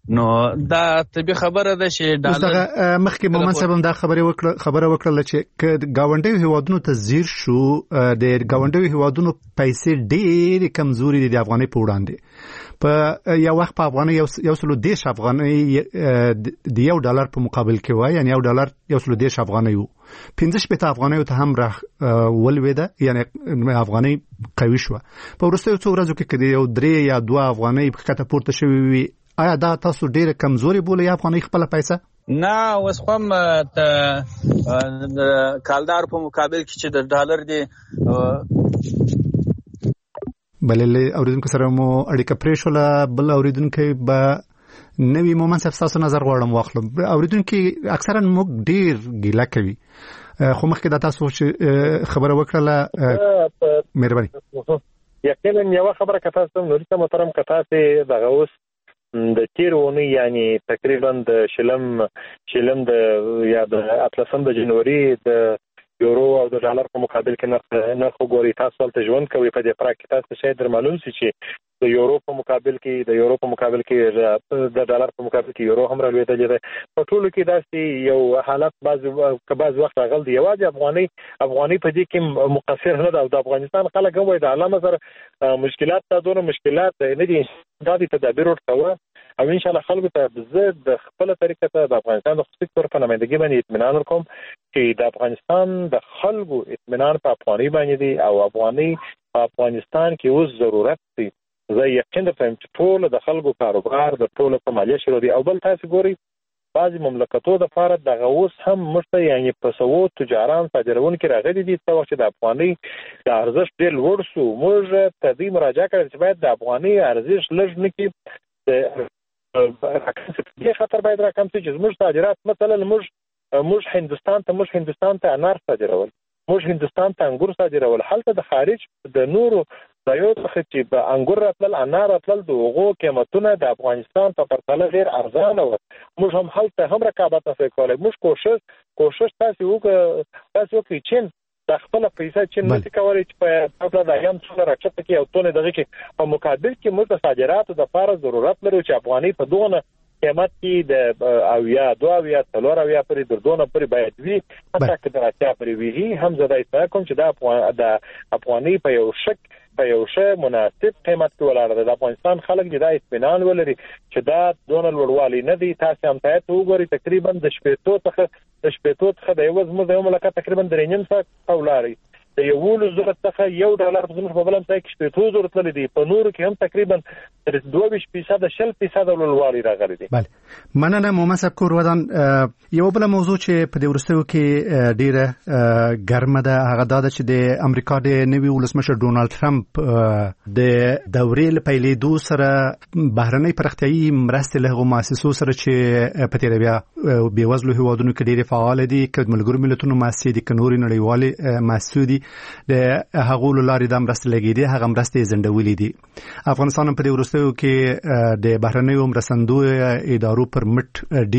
نو دا طبي خبره ده چې ډالر مخکې مومن صاحب دا خبره وکړه خبره وکړه چې گاونډي هیوادونو ته زیر شو د گاونډي هیوادونو پیسې ډېر کمزوري دي د افغانۍ په وړاندې په یو وخت په افغانۍ یو سلو دیش افغانۍ د یو ډالر په مقابل کې وای یعنی یو ډالر یو سلو دیش افغانۍ وو پنځه شپېته افغانۍ ته هم را ولوېده یعنی افغانۍ قوي شو په وروستیو څو ورځو کې کدي یو درې یا دوه افغانۍ په کته پورته شوی وي آیا دا تاسو ډېر کمزوري بولئ افغانۍ خپل پیسې نه اوس کوم د کالدار په مقابل کې چې د ډالر دی بلې اوریدونکو سره مو اړیکه پرې شوله بل اوریدونکو به نوی مومن صاحب تاسو نظر غواړم واخلم اوریدونکو اکثرا موږ ډېر ګیله کوي خو مخکې دا تاسو چې خبره وکړله مهرباني یقینا یو خبره کته سم نو ته محترم کته ته دغه اوس د تیرونی یعنی تقریبا د شلم شلم د یا د اتلسم د جنوري د یورو او د ډالر په مقابل کې نرخ نرخ ګوري تاسو ته ژوند کوي په دې پراکټ تاسو شاید در معلوم شي چې د یورو په مقابل کې د یورو په مقابل کې د ډالر په مقابل کې یورو هم راوېدل دي په ټولو کې داسې یو حالت بعض بعض وخت راغل دی یوازې افغاني افغاني په دې کې مقصر نه ده او د افغانستان خلک هم وایي د علامه سره مشکلات تا دونه مشکلات نه دي دا د تدابیر ورکوه او ان شاء الله خلکو ته زه د خپل طریقه ته د افغانستان د خصوصي تور په نمائندګۍ باندې اطمینان ورکوم چې د افغانستان د خلکو اطمینان په افغاني باندې دی او افغاني په افغانستان کې اوس ضرورت دی زه یقین درته چې ټول د خلکو کاروبار د ټول په مالیه شروع دی او بل تاسو ګوري بعضی مملکتو د فارد د غوس هم مشته یعنی په سوو تجاران صادرون کې راغلي دي څو چې د افغاني د ارزښت ډېر لوړ شو موږ ته دې مراجعه کړې چې باید د افغاني ارزښت لږ نه کې دې خطر باید راکم شي چې موږ صادرات مثلا موږ موږ هندستان ته موږ هندستان ته انار صادرول موږ هندستان ته انګور صادرول هلته د خارج د نورو ځایو څخه چې په انګور راتلل انار راتلل د هغو قیمتونه د افغانستان په پرتله ډېر ارزانه وو موږ هم هلته هم رقابت نه کولی موږ کوشش کوشش تاسو وکړو تاسو وکړئ چین د خپل پیسې چې نشي کولای چې په خپل د ایام څو راچته کې او تونه دغه کې په مقابل کې موږ د صادراتو د لپاره ضرورت لرو چې افغاني په دونه قیمت کې د او یا دوه یا څلور او یا پرې دردونه پرې باید وي حتی که د اتیا پرې وي هم زه دا اطلاع کوم چې د د افغاني په یو شک په یو ښه مناسب قیمت کې ولاړ ده د افغانستان خلک دا اطمینان ولري چې دا دونه لوړوالی نه دی تاسو هم ته وګورئ تقریبا د شپېتو څخه د شپېتو څخه د یو زموږ د یو ملکه تقریبا درې نیم ساعت ولاړی د یو زره څخه یو ډالر په زموږ په بلم ځای کې شپېتو زره تللی دی په نورو کې هم تقریبا تر دوه ویشت فیصده شل فیصده لوړوالی راغلی دی بله مننه مومن صاحب کور ودان یو بله موضوع چې په دې وروستیو کې ډېره ګرمه ده هغه دا ده چې د امریکا د نوي ولسمشر ډونالډ ټرمپ د دورې له پیلېدو سره بهرنۍ پراختیایي مرستې له هغو مؤسسو سره چې په تېره بیا بېوزلو هېوادونو کې ډېرې فعاله دي که ملګرو ملتونو مؤسسې دي که نورې نړیوالې مؤسسې دي د هغو له لارې دا مرستې لګېدې هغه مرستې یې ځنډولې دي افغانستان هم په دې وروستیو کې د بهرنیو مرستندویو ادارو پر مټ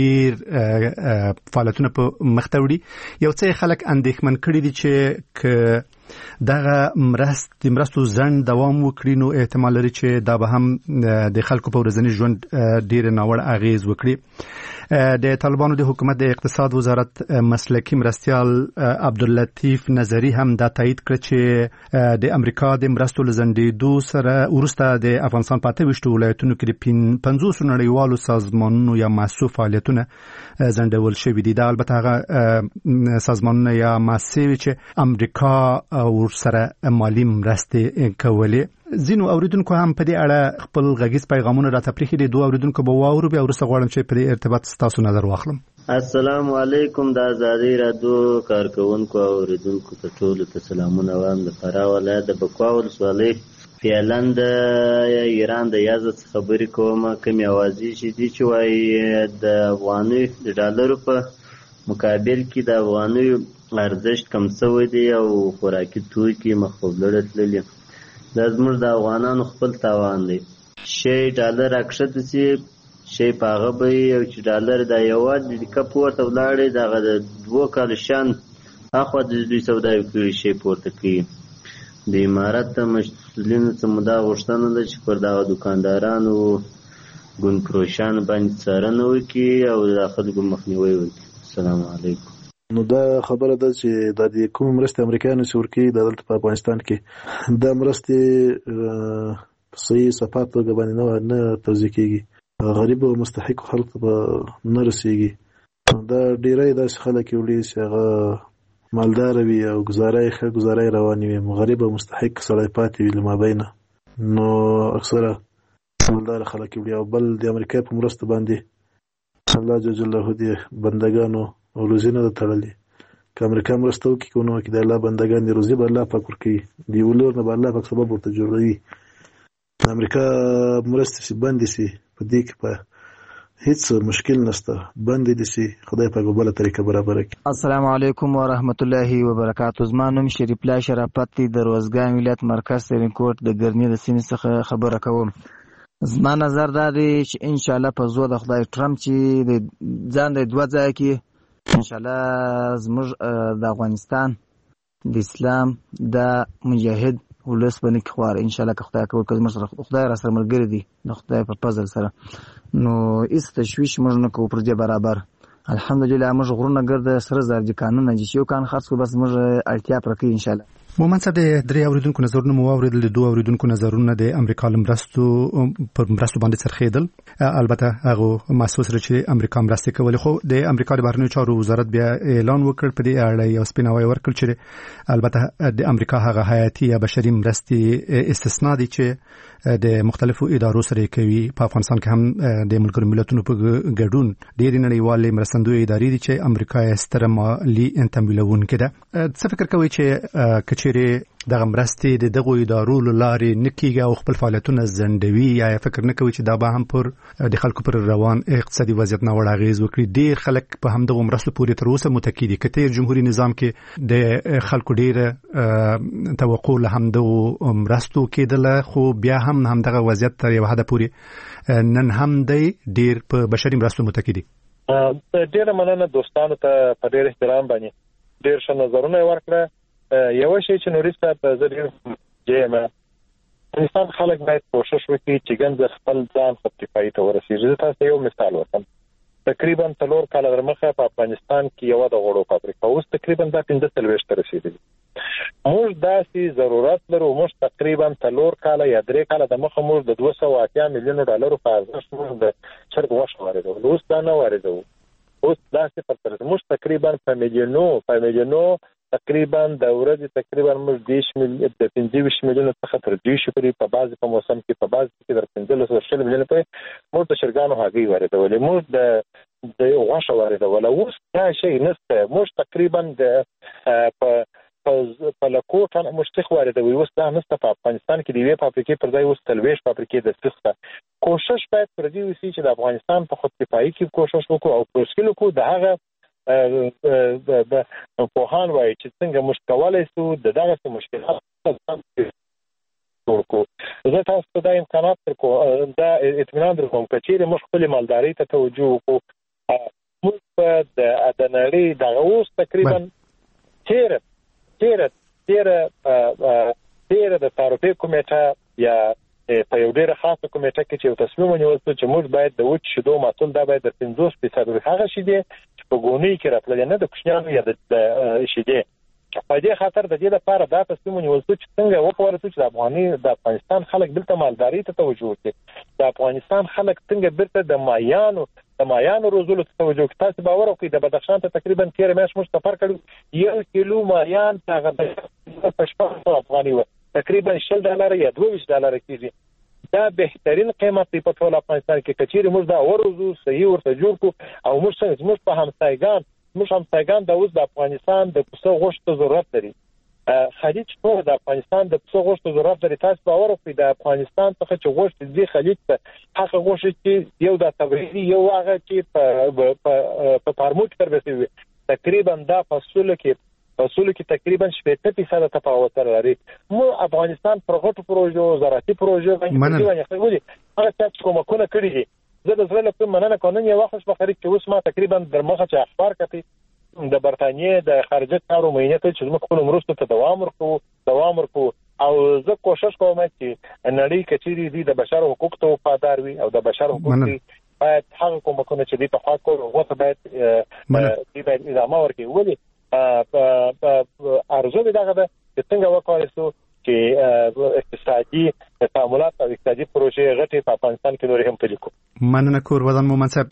ډېر فعالیتونه په مخ ته وړي یو څه خلک اندېښمن کړي دي چې که دغه مرست د مرستو ځنډ دوام وکړي نو احتمال لري چې دا به هم د خلکو په ورځني ژوند ډېر ناوړه اغېز وکړي د طالبانو د حکومت د اقتصاد وزارت مسلکي مرستیال عبداللطیف نظری هم دا تایید کړ چې د امریکا د مرستو له ځنډېدو سره وروسته د افغانستان په اته ویشتو ولایتونو کې د پنځوسو نړیوالو سازمانونو یا مؤسسو فعالیتونه ځنډول شوي دي دا البته هغه سازمانونه یا مؤسسې چې امریکا ورسره مالي مرستې کولې ځینو اوریدونکو هم په دې اړه خپل غږیز پیغامونه راته پرېښي دي دوه اوریدونکو به واورو بیا وروسته غواړم چې په دې ارتباط ستاسو نظر واخلم السلام علیکم د ازادۍ راډیو کارکوونکو او اوریدونکو ته ټولو ته سلامونه وایم د فراه ولایت د بکوا ولسوالۍ فعلا د ایران د یازد خبرې کوم کومې اوازې چې دي چې وایي د افغاني د ډالرو په مقابل کې د افغانیو ارزښت کم شوی دی او خوراکي توکي مخ په لوړه تللي دا زموږ د افغانانو خپل تاوان دی شی ډالر راکښته شي شی په هغه به وي او چې ډالر دا یوازې د کپ ورته ولاړې د هغه د دوه کالو شان هاخوا د دوی سوداوي کړي شی پورته کوي د امارت ته مسؤلینو څه مو دا غوښتنه ده چې پر دغه دوکاندارانو ګوند پروشان باندې څارنه وکړي او د خلکو مخنیوي وکړي. السلام علیکم. نو دا خبره ده چې د دې کوم مرستې امریکایانو چې ورکوي د دلته په افغانستان کې دا مرستې په صحیح صفات توګه باندې نه توزیع کېږي، غریب او مستحق خلک به نه رسېږي. دا ډېری داسې خلک وړي چې هغه مالدار وي او ګزاره یې ښه ګزاره یې روانې وي، غریب او مستحق سړی پاتې وي له مابینه. نو اکثره مالدار خلک وړي. او بل د امریکا په مرسته باندې الله جل جلاله دې بندګانو او روزي نه ده تړلې. که امریکا مرسته وکړي که ونه وکړي د الله بندګان دي، روزي به الله پاک ورکوي، د یو لور نه به الله پاک سبب ورته جوړوي. د امریکا مرستې چې بندې شي په دې کې په هیڅ مشکل نشته، بندې دي سي، خدای پاک په بله طریقه برابره کړي. السلام علیکم ورحمت الله وبرکاتو. زما نوم شریف الله شرافت دی، د روزګان ولایت مرکز سرینکوټ د ګرنی د سیمې څخه خبره کوم. زما نظر دا دی چې ان شاء الله په زور د خدای ټرمپ چې د ځان د دوه ځای کې ان شاء الله زموږ د افغانستان د اسلام د مجاهد ولس باندې کې خوار ان شاء الله که خدای کول که زموږ سره خدای را سره ملګری دي د خدای په فضل سره، نو هیڅ تشویش موږ نه کوو پر دې برابر. الحمدلله موږ غرونه ګرده سره زر دي کانونه چې یو کان خرڅ کړو بس موږ اړتیا پوره کوي ان شاء الله. مومن صاحب د درې اوریدونکو نظرونه مو واورېدل، د دوه اوریدونکو نظرونه د امریکا له مرستو پر مرستو باندې څرخېدل. البته هغه محسوس سره چې امریکا مرستې کولې، خو د امریکا د بهرنیو چارو وزارت بیا اعلان وکړ په دې اړه یو سپیناوی ورکړ چې البته د امریکا هغه حیاتي یا بشري مرستې استثنا دي چې د مختلفو ادارو سره کوي. په افغانستان کې هم د ملګرو ملتونو په ګډون ډېرې نړیوالې مرستندویه ادارې دي چې امریکا یې ستره مالي تمویلونکې ده. څه فکر کوئ چې چیرې دغه مرستې د دغو ادارو له لارې نه کېږي او خپل فعالیتونه ځنډوي، یا فکر نه کوي چې دا به هم پر د خلکو پر روان اقتصادي وضعیت ناوړه اغېز وکړي؟ ډېر خلک په همدغو مرستو پورې تر اوسه متکي دي. که تېر جمهوري نظام کې د خلکو ډېره توقع له همدغو مرستو کېدله، خو بیا هم همدغه وضعیت تر یوه حده پورې نن هم دی ډېر په بشري مرستو متکي دي. ډېره مننه دوستانو ته په ډېر احترام باندې ډېر ښه نظرونه یې ورکړه. یو شی چې نوري صاحب زه ډېر یم افغانستان خلک باید کوشش وکړي چې ګنځ خپل ځان خپتفایي ته ورسېږي. زه تاسو یو مثال ورکړم. تقریبا څلور کاله درمخه په افغانستان کې یوه د غوړو فابریکه اوس تقریبا دا پنځه څلوېښت ته رسېدلي. موږ داسې ضرورت لرو، موږ تقریبا څلور کاله یا درې کاله دمخه موږ د دوه سوه اتیا میلیونو ډالرو په ارزښت موږ د چرګ غوښه واردوو، اوس دا نه واردوو. اوس داسې پر طرز موږ تقریبا په میلیونو په میلیونو تقریبا د ورځې تقریبا موږ دېرش میلیون د پنځه ویشت میلیونو څخه تر دېرشو پورې په بعضې په موسم کې په بعضې کې تر پنځلسو تر شلو میلیونو پورې موږ د چرګانو هګۍ واردولې، موږ د د غوښه واردوله. اوس دا شی نشته. موږ تقریبا د په په لکو ټنه موږ سیخ واردوي، اوس دا نشته په افغانستان کې. د یوې فابریکې پر ځای اوس څلوېښت فابریکې د سیخ ته. کوشش باید پر دې وشي چې د افغانستان په خودکفایي کې کوشش وکړو او پروسکل وکړو. د هغه پوهان وایي چې څنګه موږ کولی شو د دغسې مشکلات جوړ کړو. زه تاسو ته دا امکانات درکوم، دا اطمینان درکوم که چیرې موږ خپلې مالدارۍ ته توجه وکړو، موږ په د نړۍ دغه اوس تقریبا تېره تېره تېره تېره د تعرفې کمیټه یا په یو ډېره خاصه کمیټه کې چې یو تصمیم ونیول شو چې موږ باید د وچ شیدو محصول دا باید د پنځوس فیصد هغه شیدې چې په ګونۍ کې راتللې، نه د کوچنیانو یا د شیدې. په دې خاطر د دې لپاره دا تصمیم ونیول شو چې څنګه وکړو چې د افغاني د افغانستان خلک دلته مالدارۍ ته توجه وکړي، د افغانستان خلک څنګه بیرته د مایانو د مایانو روزلو ته توجه وکړي. تاسو باور وکړئ د بدخشان ته تقریبا تېره میاشت موږ سفر کړو، یو کیلو مایان هغه په شپږ سوه افغاني وه، تقریبا شل ډالره یا دوه ویشت ډالره کېږي. دا بهترین قیمت دی په ټول افغانستان کې. که چیرې موږ دا وروزو صحیح ورته جوړ کړو او موږ څنګه زموږ په همسایګان موږ همسایګان د اوس د افغانستان د پسه غوښې ته ضرورت لري، خلیج ټول د افغانستان د پسه غوښې ته ضرورت لري. تاسو باور وکړئ د افغانستان څخه چې غوښې ځي خلیج ته، هغه غوښې چې یو د تولیدي یو هغه چې په فارمو کې تربیه شوي، تقریبا دا فصلو کې فصلو کې تقریبا شپېته فیصده تفاوت لري. مو افغانستان پر غټو پروژو زراعتي پروژو باندې خبرې هغه چې کومکونه کړي دي. زه د زړه له کومې مننه کوم. نن یو وخت په خرید کې اوس ما تقریبا در مخه چې اخبار کتي د برتانیې د خارجه چارو معینه ته چې موږ خپل مرستو ته دوام ورکوو دوام ورکوو او او زه کوشش کوم چې نړۍ کچېری دي د بشر حقوق ته وفادار وي او د بشر حقوق دي باید هغه کومکونه چې دي په خوا کول او غوته باید دې باید ادامه ورکړي. ولې ارزو دې دغه ده چې څنګه وکړای شو چې اقتصادي تعاملات او اقتصادي پروژې غټي په افغانستان کې نور هم پلي کو. مننه کور وزن مومن صاحب.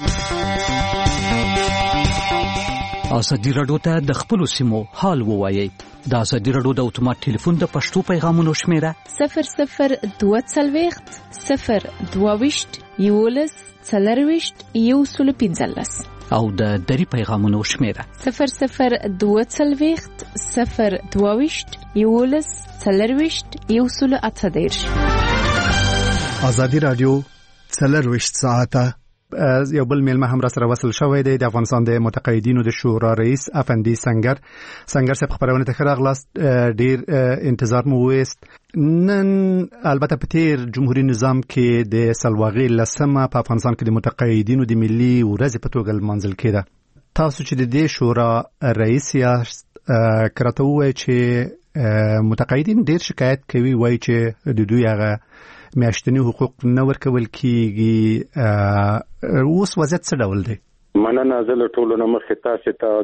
ازادي راډیو ته د خپل سیمو حال ووایي. د ازادي راډیو د اتومات ټلیفون د پښتو پیغامونو شمیره صفر صفر دوه څلوېښت صفر دوه ویشت یولس څلرویشت یو سل پنځلس او د دری پیغامونو شمیره صفر صفر دوه څلوېښت صفر دوه ویشت یولس څلرویشت یو سل اته دېرش. ازادي راډیو څلرویشت ساعته. یو بل میلمه هم را سره وصل شوی دی، د افغانستان د متقاعدینو د شورا رئیس افندي سنگر. سنگر صاحب خبرونه ته ښه راغلاست، ډیر انتظار مو وست. نن البته په تیر جمهوریت نظام کې د سلواغې لسمه په افغانستان کې د متقاعدینو د ملي ورځې په توګه لمانځل کېده. تاسو چې د دې شورا رئیس یاست، کراته وایي چې متقاعدین ډیر شکایت کوي، وایي چې د دوی هغه میاشتنی حقوق نه ورکول کیږي. اوس وضعیت څه ډول دی؟ مننه. زه له ټولو نه مخکې تاسو ته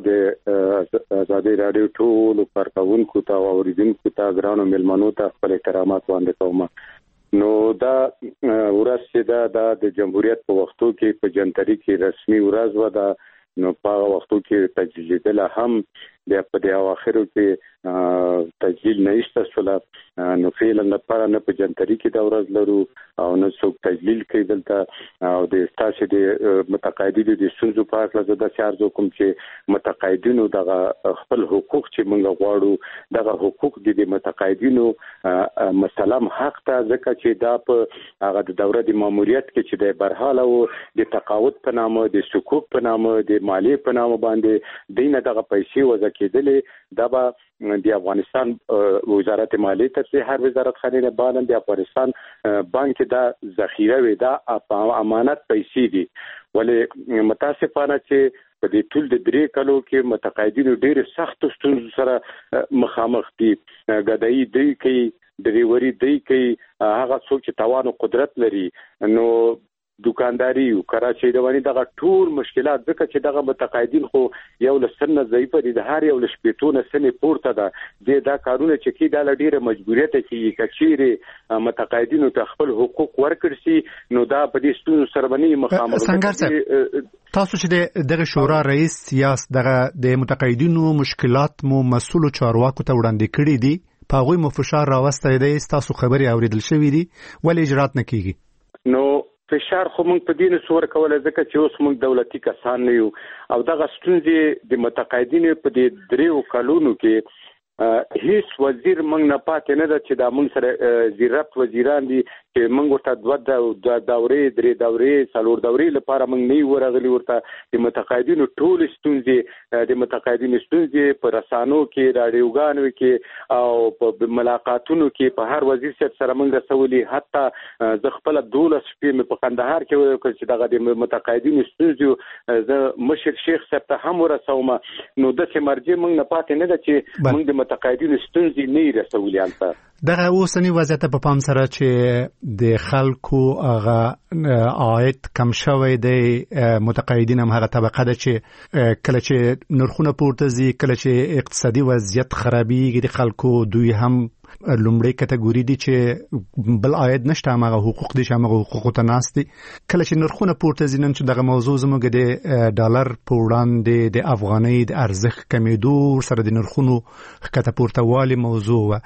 د ازادي راډیو ټولو کارکوونکو ته او اوریدونکو ته ګرانو مېلمنو ته خپل احترامات وړاندې کوم. نو دا ورځ چې دا د جمهوریت په وختو کې په جنتري کې رسمي ورځ و، دا نو په وختو کې تجدید هم بیا په د اواخرو کې تجلیل نشته سوله، نو فعلا لپاره نه په جنتري کې دا ورځ لرو او نه څوک تجلیل کوي دلته. او د تاسو د متقاعدینو د سوزو په اړه زه د چارج کوم چې متقاعدینو دغه خپل حقوق چې موږ غواړو دغه حقوق د متقاعدینو مسلم حق ته، ځکه چې دا په هغه د دوره د ماموریت کې چې د برحاله او د تقاعد په نامه، د سکوک په نامه، د مالیې په نامه باندې دینه دغه پیسې وځي کېدلې. دا به د افغانستان وزارت مالیې ته هر وزارت خانه نه باندې د افغانستان بانک دا ذخیره وي، دا امانت پیسې دي. ولې متاسفانه چې په دې ټول د درې کلو کې متقاعدینو ډېر سخت ستونزو سره مخامخ دي. غدایي دی کوي، ډریوري دی کوي، هغه څوک چې توان او قدرت لري، نو دکانداري او کراچۍ رواني دغه ټول مشکلات، ځکه چې دغه متقاعدین خو یو لسنه ضعیف دي، د هر یو لشپېټونه سنې پورته ده. د دا کارونه چې کی دا ډیره مجبوریت کې کچېره متقاعدینو ته خپل حقوق ورکړي سي، نو دا په دې ستونزو سره باندې مخامخ. څنګه صاحب تاسو چې دغه شورا رئیس یاست، دغه د متقاعدینو مشکلات مو مسؤل چارواکو ته وړاندې کړي دي، په هغوی مو فشار راوستی دی، تاسو خبرې اوریدل شوې دي، ولې اجرات نه کیږي؟ نو فشار خو موږ په دې نسور کولای، ځکه چې اوس موږ دولتي کسان نه یو او دغه ستونزې د متقاعدینو په دې دریو کلونو کې هیڅ وزیر موږ نه پاتې نه ده چې دا موږ سره زیرت وزیران دي چې موږ ورته دوه دورې درې دورې څلور دورې لپاره موږ نه ورغلي. ورته د متقاعدینو ټول ستونزې د متقاعدینو ستونزې په رسانو کې، راډیوګانو کې او په ملاقاتونو کې په هر وزیر صاحب سره موږ رسولي. حتی زه خپل دولس شپې په قندهار کې وکړ چې دغه د متقاعدینو ستونزې زه مشر شیخ صاحب ته هم ورسوم. نو داسې مرجع موږ نه پاتې نه ده چې موږ د متقاعدینو ستونزې نه رسولي. البته دغه اوسنی وضعیت په پام سره چې د خلکو هغه عاید کم شوی دی، متقاعدین هم هغه طبقه ده چې کله چې نرخونه پورته ځي، کله چې اقتصادي وضعیت خرابېږي، د خلکو دوی هم لومړی کټګوري دي چې بل عاید نشته، هغه حقوق دي چې هغه حقوق ته ناست دي. کله چې نرخونه پورته ځي، نن چې دغه موضوع زموږ د ډالر په وړاندې د افغانۍ د ارزښت کمېدو سره د نرخونو ښکته پورته والي موضوع وه.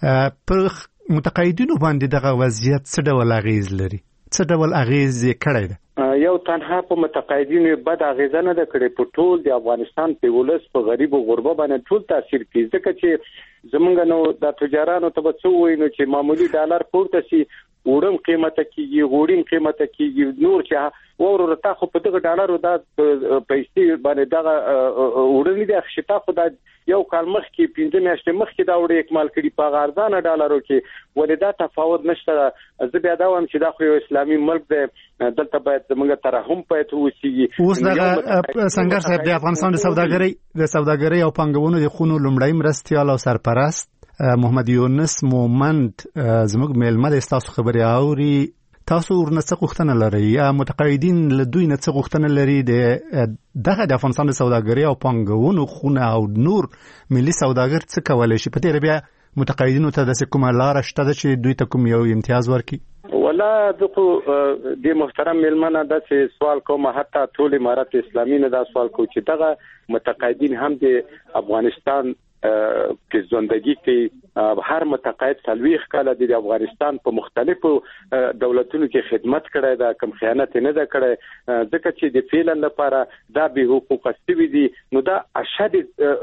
پر متقاعدینو باندې دغه وضعیت څه ډول اغیز لري؟ څه ډول اغیز یې کړی ده؟ یو تنها په متقاعدینو بد اغیزه نه ده کړې، په ټول د افغانستان په ولس په غریب او غربه باندې ټول تاثیر کوي. ځکه چې زمونږ نو د تجارانو ته به څه وایي، نو چې معمولی ډالر پورته شي، وړم قیمته کیږي، غوړین قیمته کیږي، نور چې ورور تا خو په دغه ډالرو دا پیسې باندې دغه وړنی د خشتا خو دا یو کال مخکې پنځه میاشتې مخکې دا وړي اکمال کړي په ارزانه ډالرو کې، ولې دا تفاوت نشته. زه بیا دا وایم چې دا خو یو اسلامي ملک دی، دلته باید زموږ ترحم باید وشي. اوس دغه څنګه صاحب د افغانستان د سوداګرۍ د سوداګرۍ او پانګونو د خونو لومړی مرستیال او سرپرست محمد یونس مومند زموږ میلمه دی، ستاسو خبرې اوري. تاسو ورنه څه غوښتنه لرئ یا متقاعدین له دوی نه څه غوښتنه لري؟ د دغه د افغانستان د سوداګرۍ او پانګونو خونه او نور ملي سوداګر څه کولی شي؟ په تېره بیا متقاعدینو ته داسې کومه لاره شته ده چې دوی ته کوم یو امتیاز ورکړي؟ ولا دغه د محترم میلمنه داسې سوال کوم، حتی ټول امارات اسلامي نه دا سوال کوي چې دغه متقاعدین هم د افغانستان کې ژوندګي کې هر متقاعد څلوېښت کاله د افغانستان په مختلفو دولتونو کې خدمت کړی دا، کوم خیانت نه ده کړی، ځکه چې د فعلا لپاره دا به حقوق سوي دي. نو دا اشد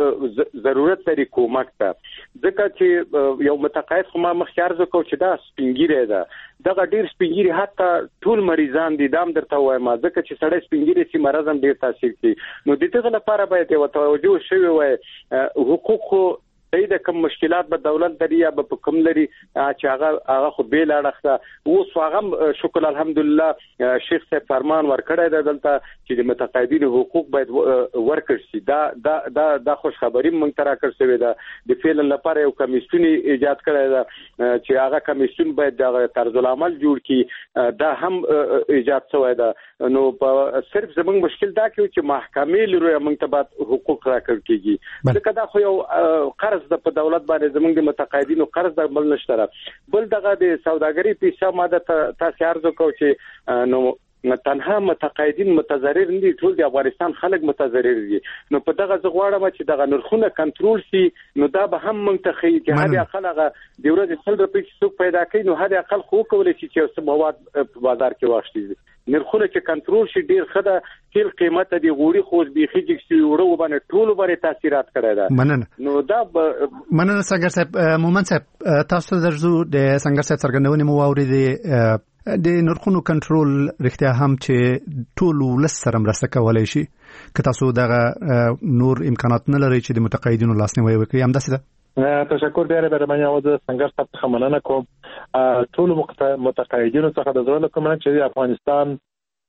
ضرورت لري کومک ته، ځکه چې یو متقاعد خو ما مخکې عرض وکړ چې دا سپینګیری ده، دغه ډیر سپینګیری حتی ټول مریضان دي، دام درته وایم، ځکه چې سړی سپینګیری سي مرض هم ډیر تاثیر کوي. نو د دې لپاره باید یو توجه شوی وای. حقوق خو د کوم مشکلات به دولت لري یا به کوم لري چې هغه هغه خو به لاړه اوس هغه شکر الحمدلله شیخ صاحب فرمان ورکړی دی دلته چې د متقاعدینو حقوق باید ورکړ شي. دا دا دا د خوش خبري مونږ ترا کړ شوی دا د فعل لپاره یو کمیسیون ایجاد کړی دا چې هغه کمیسیون باید د طرز العمل جوړ کړي، دا هم ایجاد شوی دا. نو په صرف زمونږ مشکل دا کې چې محکمې لري موږ ته بعد حقوق راکړ کیږي، ځکه دا خو یو قرض د په دولت باندې زمونږ د متقاعدینو قرض د بل نشته. بل دغه د سوداګرۍ پیسه ماده تاسو عرض وکړو چې نو تنها متقاعدین متضرر نه دي، ټول د افغانستان خلک متضرر دي. نو په دغه زغواړم چې دغه نرخونه کنټرول شي، نو دا به هم موږ ته خي چې هغه اقل هغه د ورځې څل روپۍ څوک پیدا کوي، نو هغه اقل خو کولای شي چې څه مواد په بازار کې واخلي. نرخونه چې کنټرول شي ډیر ښه ده. تیل قیمت دی غوړي خو بيخي جګسي وړو باندې ټول باندې تاثیرات کړی دا. مننه. نو دا مننه سنگر صاحب. مومن صاحب تاسو درځو د سنگر صاحب څرګندونې مو واورېدې د نرخونو کنټرول رښتیا هم چې ټول ولس سره مرسته کولای شي که تاسو دغه نور امکانات نه لرئ چې د متقاعدینو لاسنیوی وکړي، همداسې ده؟ تشکر ډیره برمنه او د سنگر صاحب څخه مننه کوم. ټول متقاعدینو څخه د زړه کوم چې د افغانستان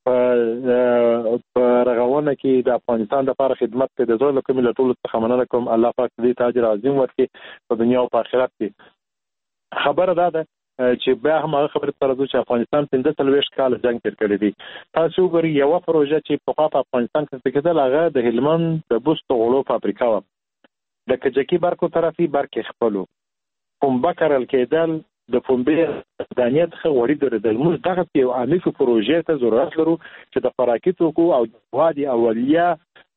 په رغونه کې د افغانستان لپاره خدمت کوي، د زړه کوم له ټول څخه مننه کوم. الله پاک دې تاج عظیم ورکړي په دنیا او په آخرت کې. خبره ده ده چې بیا هم هغه خبره تر چې افغانستان پنځه څلوېښت کال جنگ تیر کړی دی. تاسو وګورئ یو پروژه چې په په افغانستان کې کېدل هغه د هلمند د بوست غړو فابریکا و، د کجکی برکو طرفي برکې خپلو پنبه کرل کېدل، د پنبې دانې څخه وړي درېدل. موږ دغه یو عامه پروژې ته ضرورت لرو چې د خوراکي توکو او مواد اولیه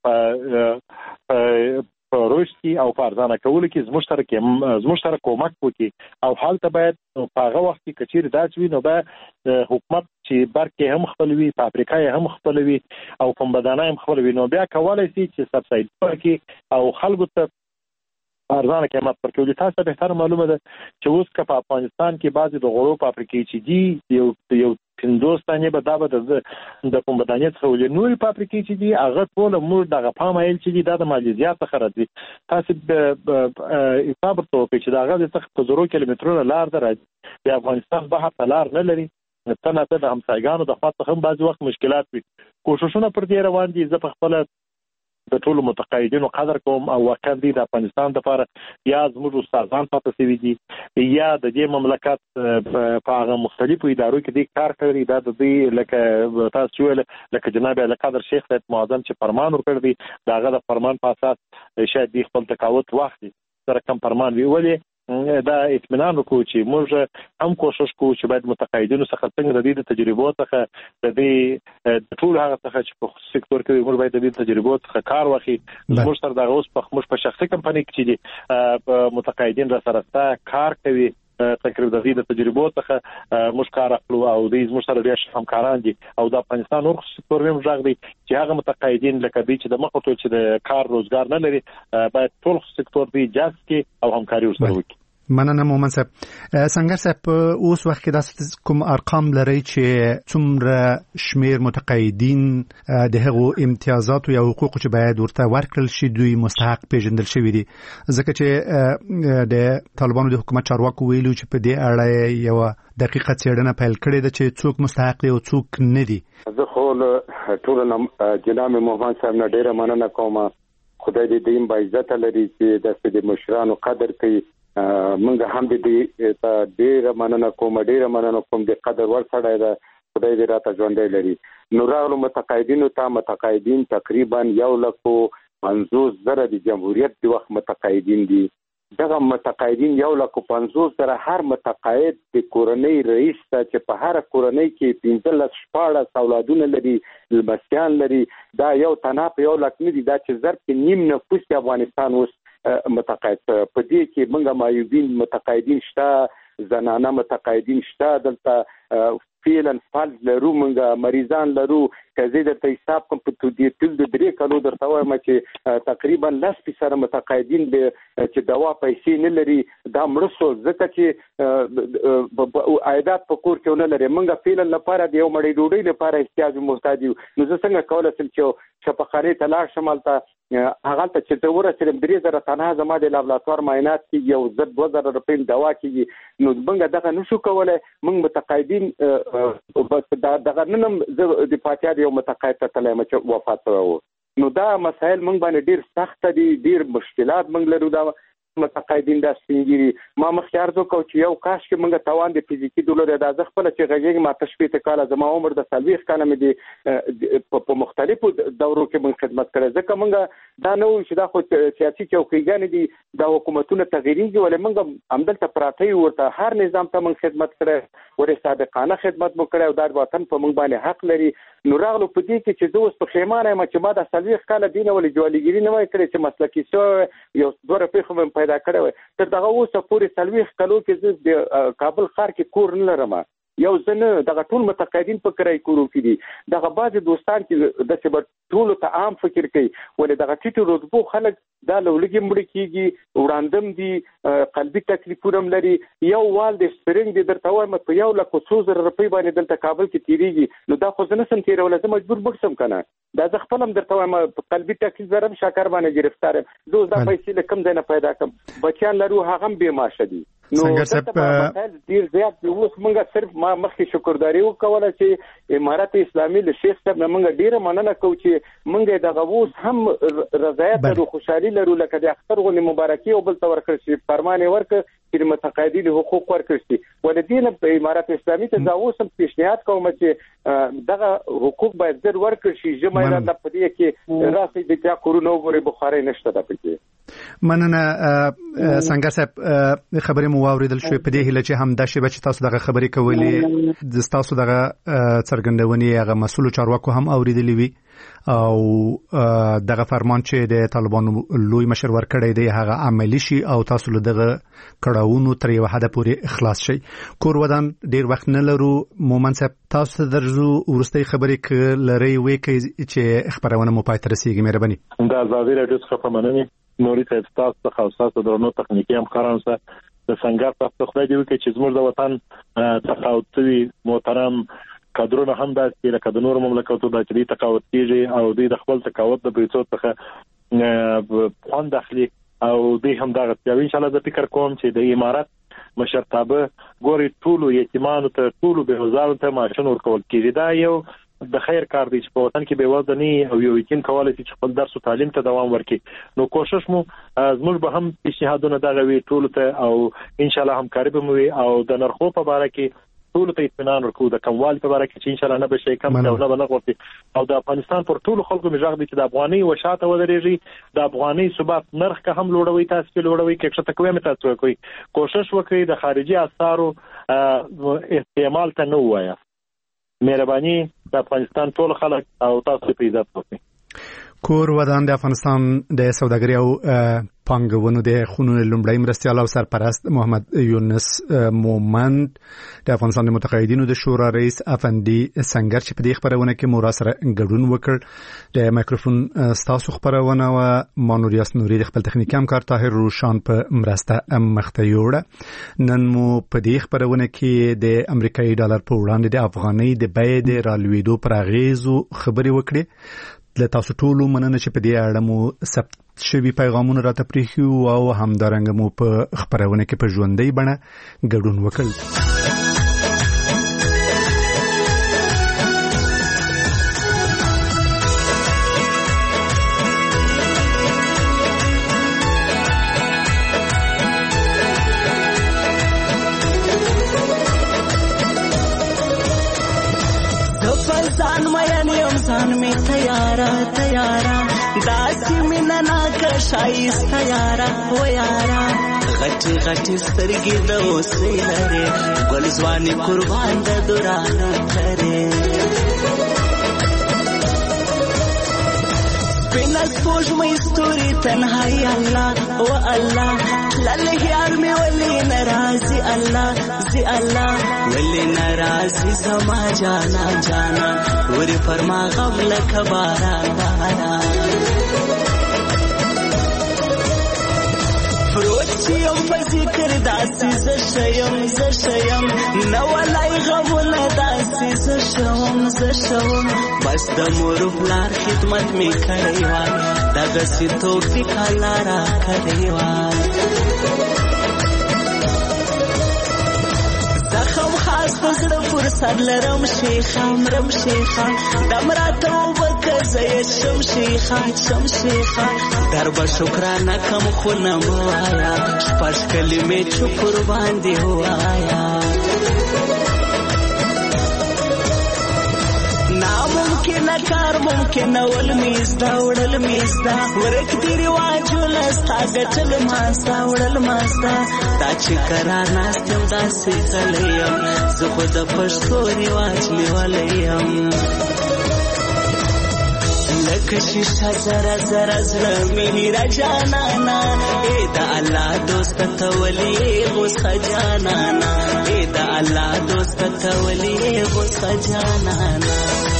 په روشتي او په ارزانه کولو کې زموږ سره کې زموږ سره کومک وکړي. او حالت باید په هغه وخت کې کچیر داسوي نو به حکومت چې برکې هم خپلوي، فابریکا هم خپلوي او پنبهدانه هم خپلوي، نو بیا کولای شي چې سبسایډ ورکړي او خلکو ته ارزانه قیمت ورکړي. تاسو به تر معلومه ده چې اوس که په افغانستان کې بعضي د غړو فابریکې چې دي یو یو هندوستاني به دا به د پنبهدانې څخه ولې نورې فابریکې چې دي هغه ټول موږ دغه پام ایل چې دي دا د مالیزیا څخه راځي. تاسو حساب وکړئ چې دا هغه څخه په زرو کیلومترونو لار ده راځي، د افغانستان بهر ته لار نه لري. څنګه ته د همسایګانو د خوا څخه هم بعضي وخت مشکلات وي. کوششونه پر دې روان دي. زه په خپله د ټولو متقاعدینو قدر کوم او واقعا دي د افغانستان لپاره یا زموږ استادان پاتې شوي دي یا د دې مملکت په هغه مختلفو ادارو کې دي کار کوي. دا د دې لکه تاسو ویل لکه جناب القادر شیخ صاحب معظم چې فرمان ورکړ دی، دا هغه د فرمان په اساس شاید دی خپل تقاوت واخلي سره کم فرمان وی ولې دا اطمینان وکړو چې موږ هم کوشش کوو چې باید متقاعدینو څخه څنګه د دې تجربو څخه د دې ټول هغه څخه چې په سکتور کې موږ باید د دې تجربو څخه کار واخلي. موږ سره د اوس په موږ په شخصي کمپنۍ کې چې متقاعدین را سره کار کوي تقریبا د دې تجربو څخه موږ کار اخلو او د موږ سره ډېر همکاران دي او د افغانستان نور سکتور هم ځای دی چې هغه متقاعدین لکه دې چې د مخه ټول چې د کار روزګار نه لري باید ټول سکتور دی جذب کې او همکاري ورسره وکړي. مننه مومن صاحب. سنگر صاحب اوس وخت کې د کوم ارقام لري چې څومره شمیر متقاعدین د هغو امتیازات او حقوق چې باید ورته ورکړل شي دوی مستحق پیژندل شوی دي؟ ځکه چې د طالبانو د حکومت چارواکو ویلو چې په دې اړه یو دقیقه څېړنه پیل کړې ده چې څوک مستحق دي او څوک نه دي. زه خو ټول جناب محمد صاحب نه ډیره مننه کوم. خدای دې دیم با عزت لري چې د دې مشرانو قدر کوي موږ هم دې ته ډېر مننه کوم ډېر مننه کوم د قدر ور سره ده خدای دې راته ژوندۍ لري. نو راغلو متقاعدینو ته متقاعدین تقریبا یو لکو پنځوس زره د جمهوریت د وخت متقاعدین دي. دغه متقاعدین یو لکو پنځوس زره هر متقاعد د کورنۍ رئیس ته چې په هر کورنۍ کې پنځلس شپاړس اولادونه لري لمسیان لري دا یو تنه په یو لک نه دي دا چې ضرب کې نیم نفوس د افغانستان اوس متقاعد په دې کې موږ معیوبین متقاعدین شته زنانه متقاعدین شته دلته فعلا فعل لرو موږ مریضان لرو کزه د حساب کوم په دې تل د درې کلو درته وایم چې تقریبا لس فیصد متقاعدین به چې دوا پیسې نه لري دا مرسو ځکه چې عایدات په کور کې نه لري موږ فعلا لپاره د یو مړی ډوډۍ لپاره احتیاج محتاج یو نو زه څنګه کولای شم چې شفاخانه تلاش شمالته هغه ته چې د ورسره درې زره تنها زما د لابراتوار معاینات کې یو زر دوه زره روپۍ دوا کېږي نو موږ دغه نشو کولای موږ متقاعدین بس دغه نن د فاتحه یو متقاعد ته تلم چې وفات شو نو دا مسائل موږ باندې ډیر سخت دي ډیر مشکلات موږ لرو دا متقاعدین دا سپینګری ما مخیار زو کو چې یو کاش کې موږ توان د فزیکی دولت د ازخ خپل چې غږی ما تشبیه کاله زما عمر د سلويخ کاله مې دي په مختلفو دورو کې موږ خدمت کړې ځکه موږ دا نو چې دا خو سیاسي چوکیګان دي د حکومتونو تغییرېږي ولې موږ همدلته پراته ورته هر نظام ته موږ خدمت کړې ورې صادقانه خدمت مو کړې او د وطن په موږ باندې حق لري نو راغلو په دې کې چې دوی په خیمانه ما چې ما د سلويخ کاله دینه ولې جوړیګری نه وای کړې چې مسلکی سو یو دوه رپې خو پیدا کړو تر دغه اوسه پورې سلويخ کلو کې د کابل ښار کې کور نه لرم یو ځنه دغه ټول متقاعدین په کرای کورو کې دي دغه بعض دوستان چې د څه ټول ته عام فکر کوي ولې دغه ټیټو رتبو خلک دا لولګي مړ کیږي وړاندم دي قلبي تکلیفونه لري یو وال د سپرینګ د درته وایم په یو لک څو زره روپۍ باندې دلته کابل کې تیریږي نو دا خو زنه سم تیرول زه مجبور بکسم کنه دا ز خپل هم درته وایم په قلبي تکلیف زرم شکر باندې گرفتار زه دا پیسې کم ځای نه پیدا کم بچیان لرو هغه به ماشه دي نو ډیر زیات دی اوس موږ صرف ما مخکې شکرداري وکوله چې امارات اسلامي له شیخ صاحب نه موږ ډیره مننه کوو چې موږ د غووس هم رضایت او خوشحالي لرو لکه د اختر غونې مبارکي او بل تور کړ شي فرمان ورک چې متقاعدین حقوق ورکړي شي ولدین په امارات اسلامي ته دا اوس هم پیشنهاد کوم چې دغه حقوق باید زر ورکړي شي جمعه را د پدې کې راسي د چا کورونو غوري بخاري نشته د پکې مننه څنګه صاحب خبرې مو واوریدل شوې په دې هله چې هم د شی بچ تاسو دغه خبرې کولې د تاسو دغه څرګندونې هغه مسؤل چارواکو هم اوریدلې وي او دغه فرمان چې د طالبانو لوی مشر ورکړی دی هغه عملی شي او تاسو له دغه کړهونو تر یو حد پورې اخلاص شي کور ودان ډیر وخت نه لرو مومن صاحب تاسو درځو ورستۍ خبرې ک لري وې چې خبرونه مو پاتې رسیږي مهرباني د ازادي رادیو څخه په مننه نوري صاحب تاسو ته خاصه درنو تخنیکی هم خارم سره د څنګه تاسو خو دې وکړي چې زموږ د وطن تقاوتوي محترم کادرونه هم د لکه د نور مملکتونو د چری تقاوت کیږي او د خپل تقاوت د بیتو څخه خوان داخلي او د هم دغه ان شاء الله د فکر کوم چې د امارات مشرتابه ګوري ټولو یتیمانو ته ټولو به وزارت ته ماشين ورکول کیږي دا یو د خیر کار دی چې په وطن کې به وزنی او یو یتیم کولای شي خپل درس او تعلیم ته دوام ورکړي نو کوشش مو زموږ به هم پیشنهادونه دغه وی ټولو ته او ان شاء الله همکاري به مو وي او د نرخو په اړه کې ټول ته اطمینان ورکو د کموال په اړه کې چې ان شاء الله نه به شي کم نه نه بنغورتي او د افغانستان پر ټولو خلکو مجاغ دي چې د افغاني وشاته ودرېږي د افغاني ثبات نرخ که هم لوړوي تاسو په لوړوي کې څه تکوي مته تاسو کوي کوشش وکړئ د خارجي اثارو استعمال ته نه وایا مهرباني د افغانستان ټول خلک او تاسو په عزت وکړئ کور ودان د افغانستان د سوداګرۍ او پانګونو د خونونو لومړی مرستیال او سرپرست محمد یونس مومند د افغانستان د متقاعدینو د شورا رئیس افندي سنگر چې په دې خبرونه کې مو را سره ګډون وکړ د مایکروفون ستاسو خبرونه او مانوریاس نوري د خپل تخنیکی همکار طاهر روشان په مرسته مخته یوړه نن مو په دې خبرونه کې د امریکایي ډالر په وړاندې د افغانۍ د بیې د رالوېدو پر اغیزو خبرې وکړې له تاسو ټولو مننه چې په دې اړه مو ثبت شوي پیغامونه راته پریښیو او همدارنګه مو په خبرونه کې په ژوندۍ بڼه ګډون وکړ ځان مین یم ځان می تیارا تیارا داسې مینه ناکه ښایسته یارا و یارا غټې غټې سترګې د اوسۍ لرې ګل ځوانې قربان د دورانو ترې سپینه سپوږمۍ ستوري تنهایی الله و الله تللی یار مې ولې ناراضي الله زی الله ولې ناراضي زما جانا جانا ورې پر ما غم لکه باران باران پروت چې یم په ذکر داسې زه شیم زه شیم نه ولی غمونه داسې زه شوم زه شوم بس د مور پلار خدمت مې کړی وای دغسې توفیق الله راکړی وای زخم خاص په زړه پر سر لرم شیخه مرم شیخه دم راته وبکه زه یې شم شیخه شم شیخه در به شکرانه کم خو نه مه وایه شپږ کلمې چوپ ورباندې ووایه ناممکنه کار ممکنه ول مې زده وړل مې زده ورک دي رواجونه ستا ګټل ما ستا وړل ما ستا دا چې کرار ناست یم داسې غلی یم زه خو د پښتو رواج لیولی یم لکه شیشه زره زره زړه مې هیره جانانا ای د الله دوسته ته ولې غوسه جانانا ای د الله دوسته ته ولې غوسه جانانا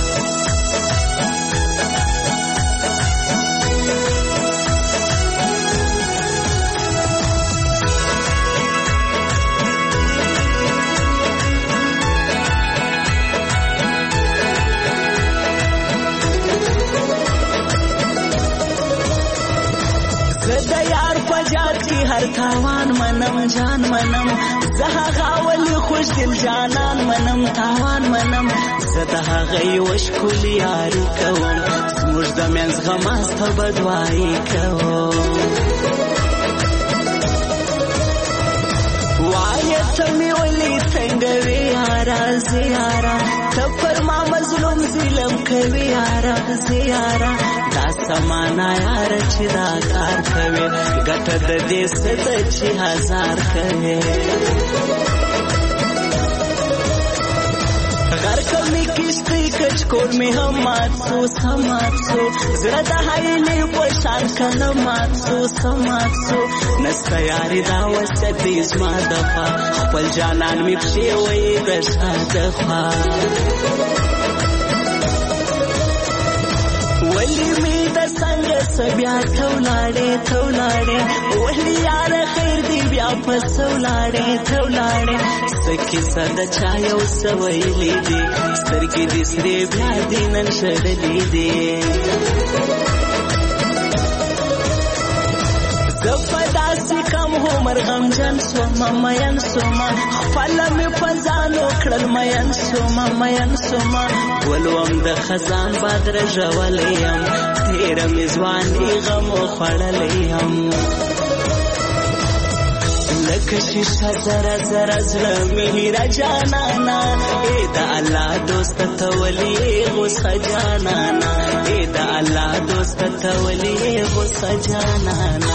هر تاوان منم جان منم زه هغه ولې خوش دل جانان منم تاوان منم زه د هغه یوه ښکلې یاري کوم زموږ د منځ غماسته بدوایي کوم وایه ته مې ولې تنګوې یاره زه یاره ته پر ما مظلوم ظلم کوي یاره زه یاره دا سمانه یاره چې دا کار کوي ګټه د دې څه ده چې هزار کوي غرقه مې کښتۍ کچکول مې هم مات سو سمات سو زړه د هیلې په شان کنه مات سو سمات سو نسته یارې دا وصیت دی زما د خوا خپل جانان مې پښې ویې د شا د خوا ولی می د څنګه سبیا ته ولاړې ته ولاړې ولی یاره خیر دی بیا پس ولاړې ته ولاړې څه کیسه د چا یو څه ویلې دي سترګې دې سرې بیا دې نن شړلې دي زه په داسې کم عمر غمجن سومه مین سومه خپله مې په ځان وکړل مین سومه مین سومه ولوم د خزان باد رژولی یم تېره مې ځواني غم وخوړلی یم لکه شیشه زره زره زړه مې هیره جانانا ای د الله دوسته ته ولې غوسه جانانا ای د الله دوسته ته ولې غوسه جانانا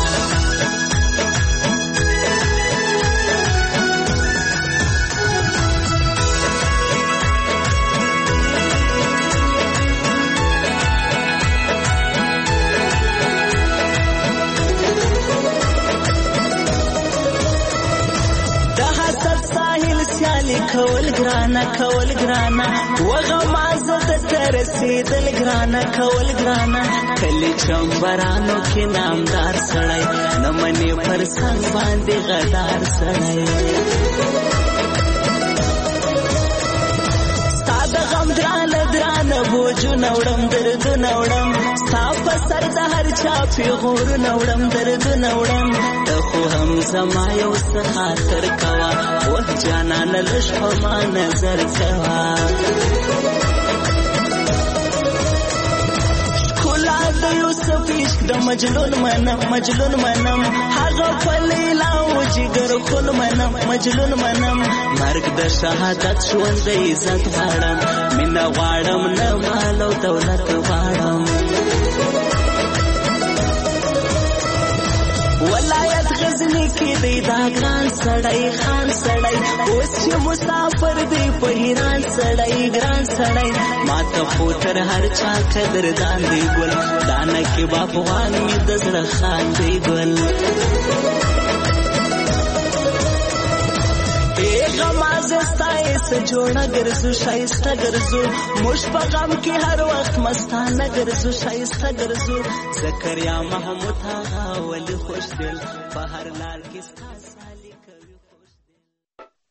کول ګرانه کول ګرانه وغمازه د ترسیدل ګرانه کول ګرانه کلی چمبرانو کې نامدار سړی نه منې پر څنګ باندې غدار سړی ستا د غم درانه درانه بوجونه وړم دردونه وړم ستا په سر د هر چا پیغورونه وړم دردونه وړم ته خو هم زما یو څه خاطر کوه وه جانانه لږ په ما نظر کوه ښکلا د د یوسف عشق د مجنون منم مجنون منم هغه فلیلا او جګر خل منم مجنون منم مرګ د شهادت ژوند د عزت غواړم مینا غواړم نه مال او دولت غواړم ولایت غزنی کې دی دا ګران سړی خان سړی اوس چې مسافر دی په ایران سړی ګران سړی ماته خو تر هر چا قدردان دی ګل دانه کې باپوان مې د زړه خان دی ګل ستایس جوړه ګرځو شایسته ګرځو موږ په غم کې هر وخت مستانه ګرځو شایسته ګرځو زکریا محمود هغه ولی خوش دل په هر لار کې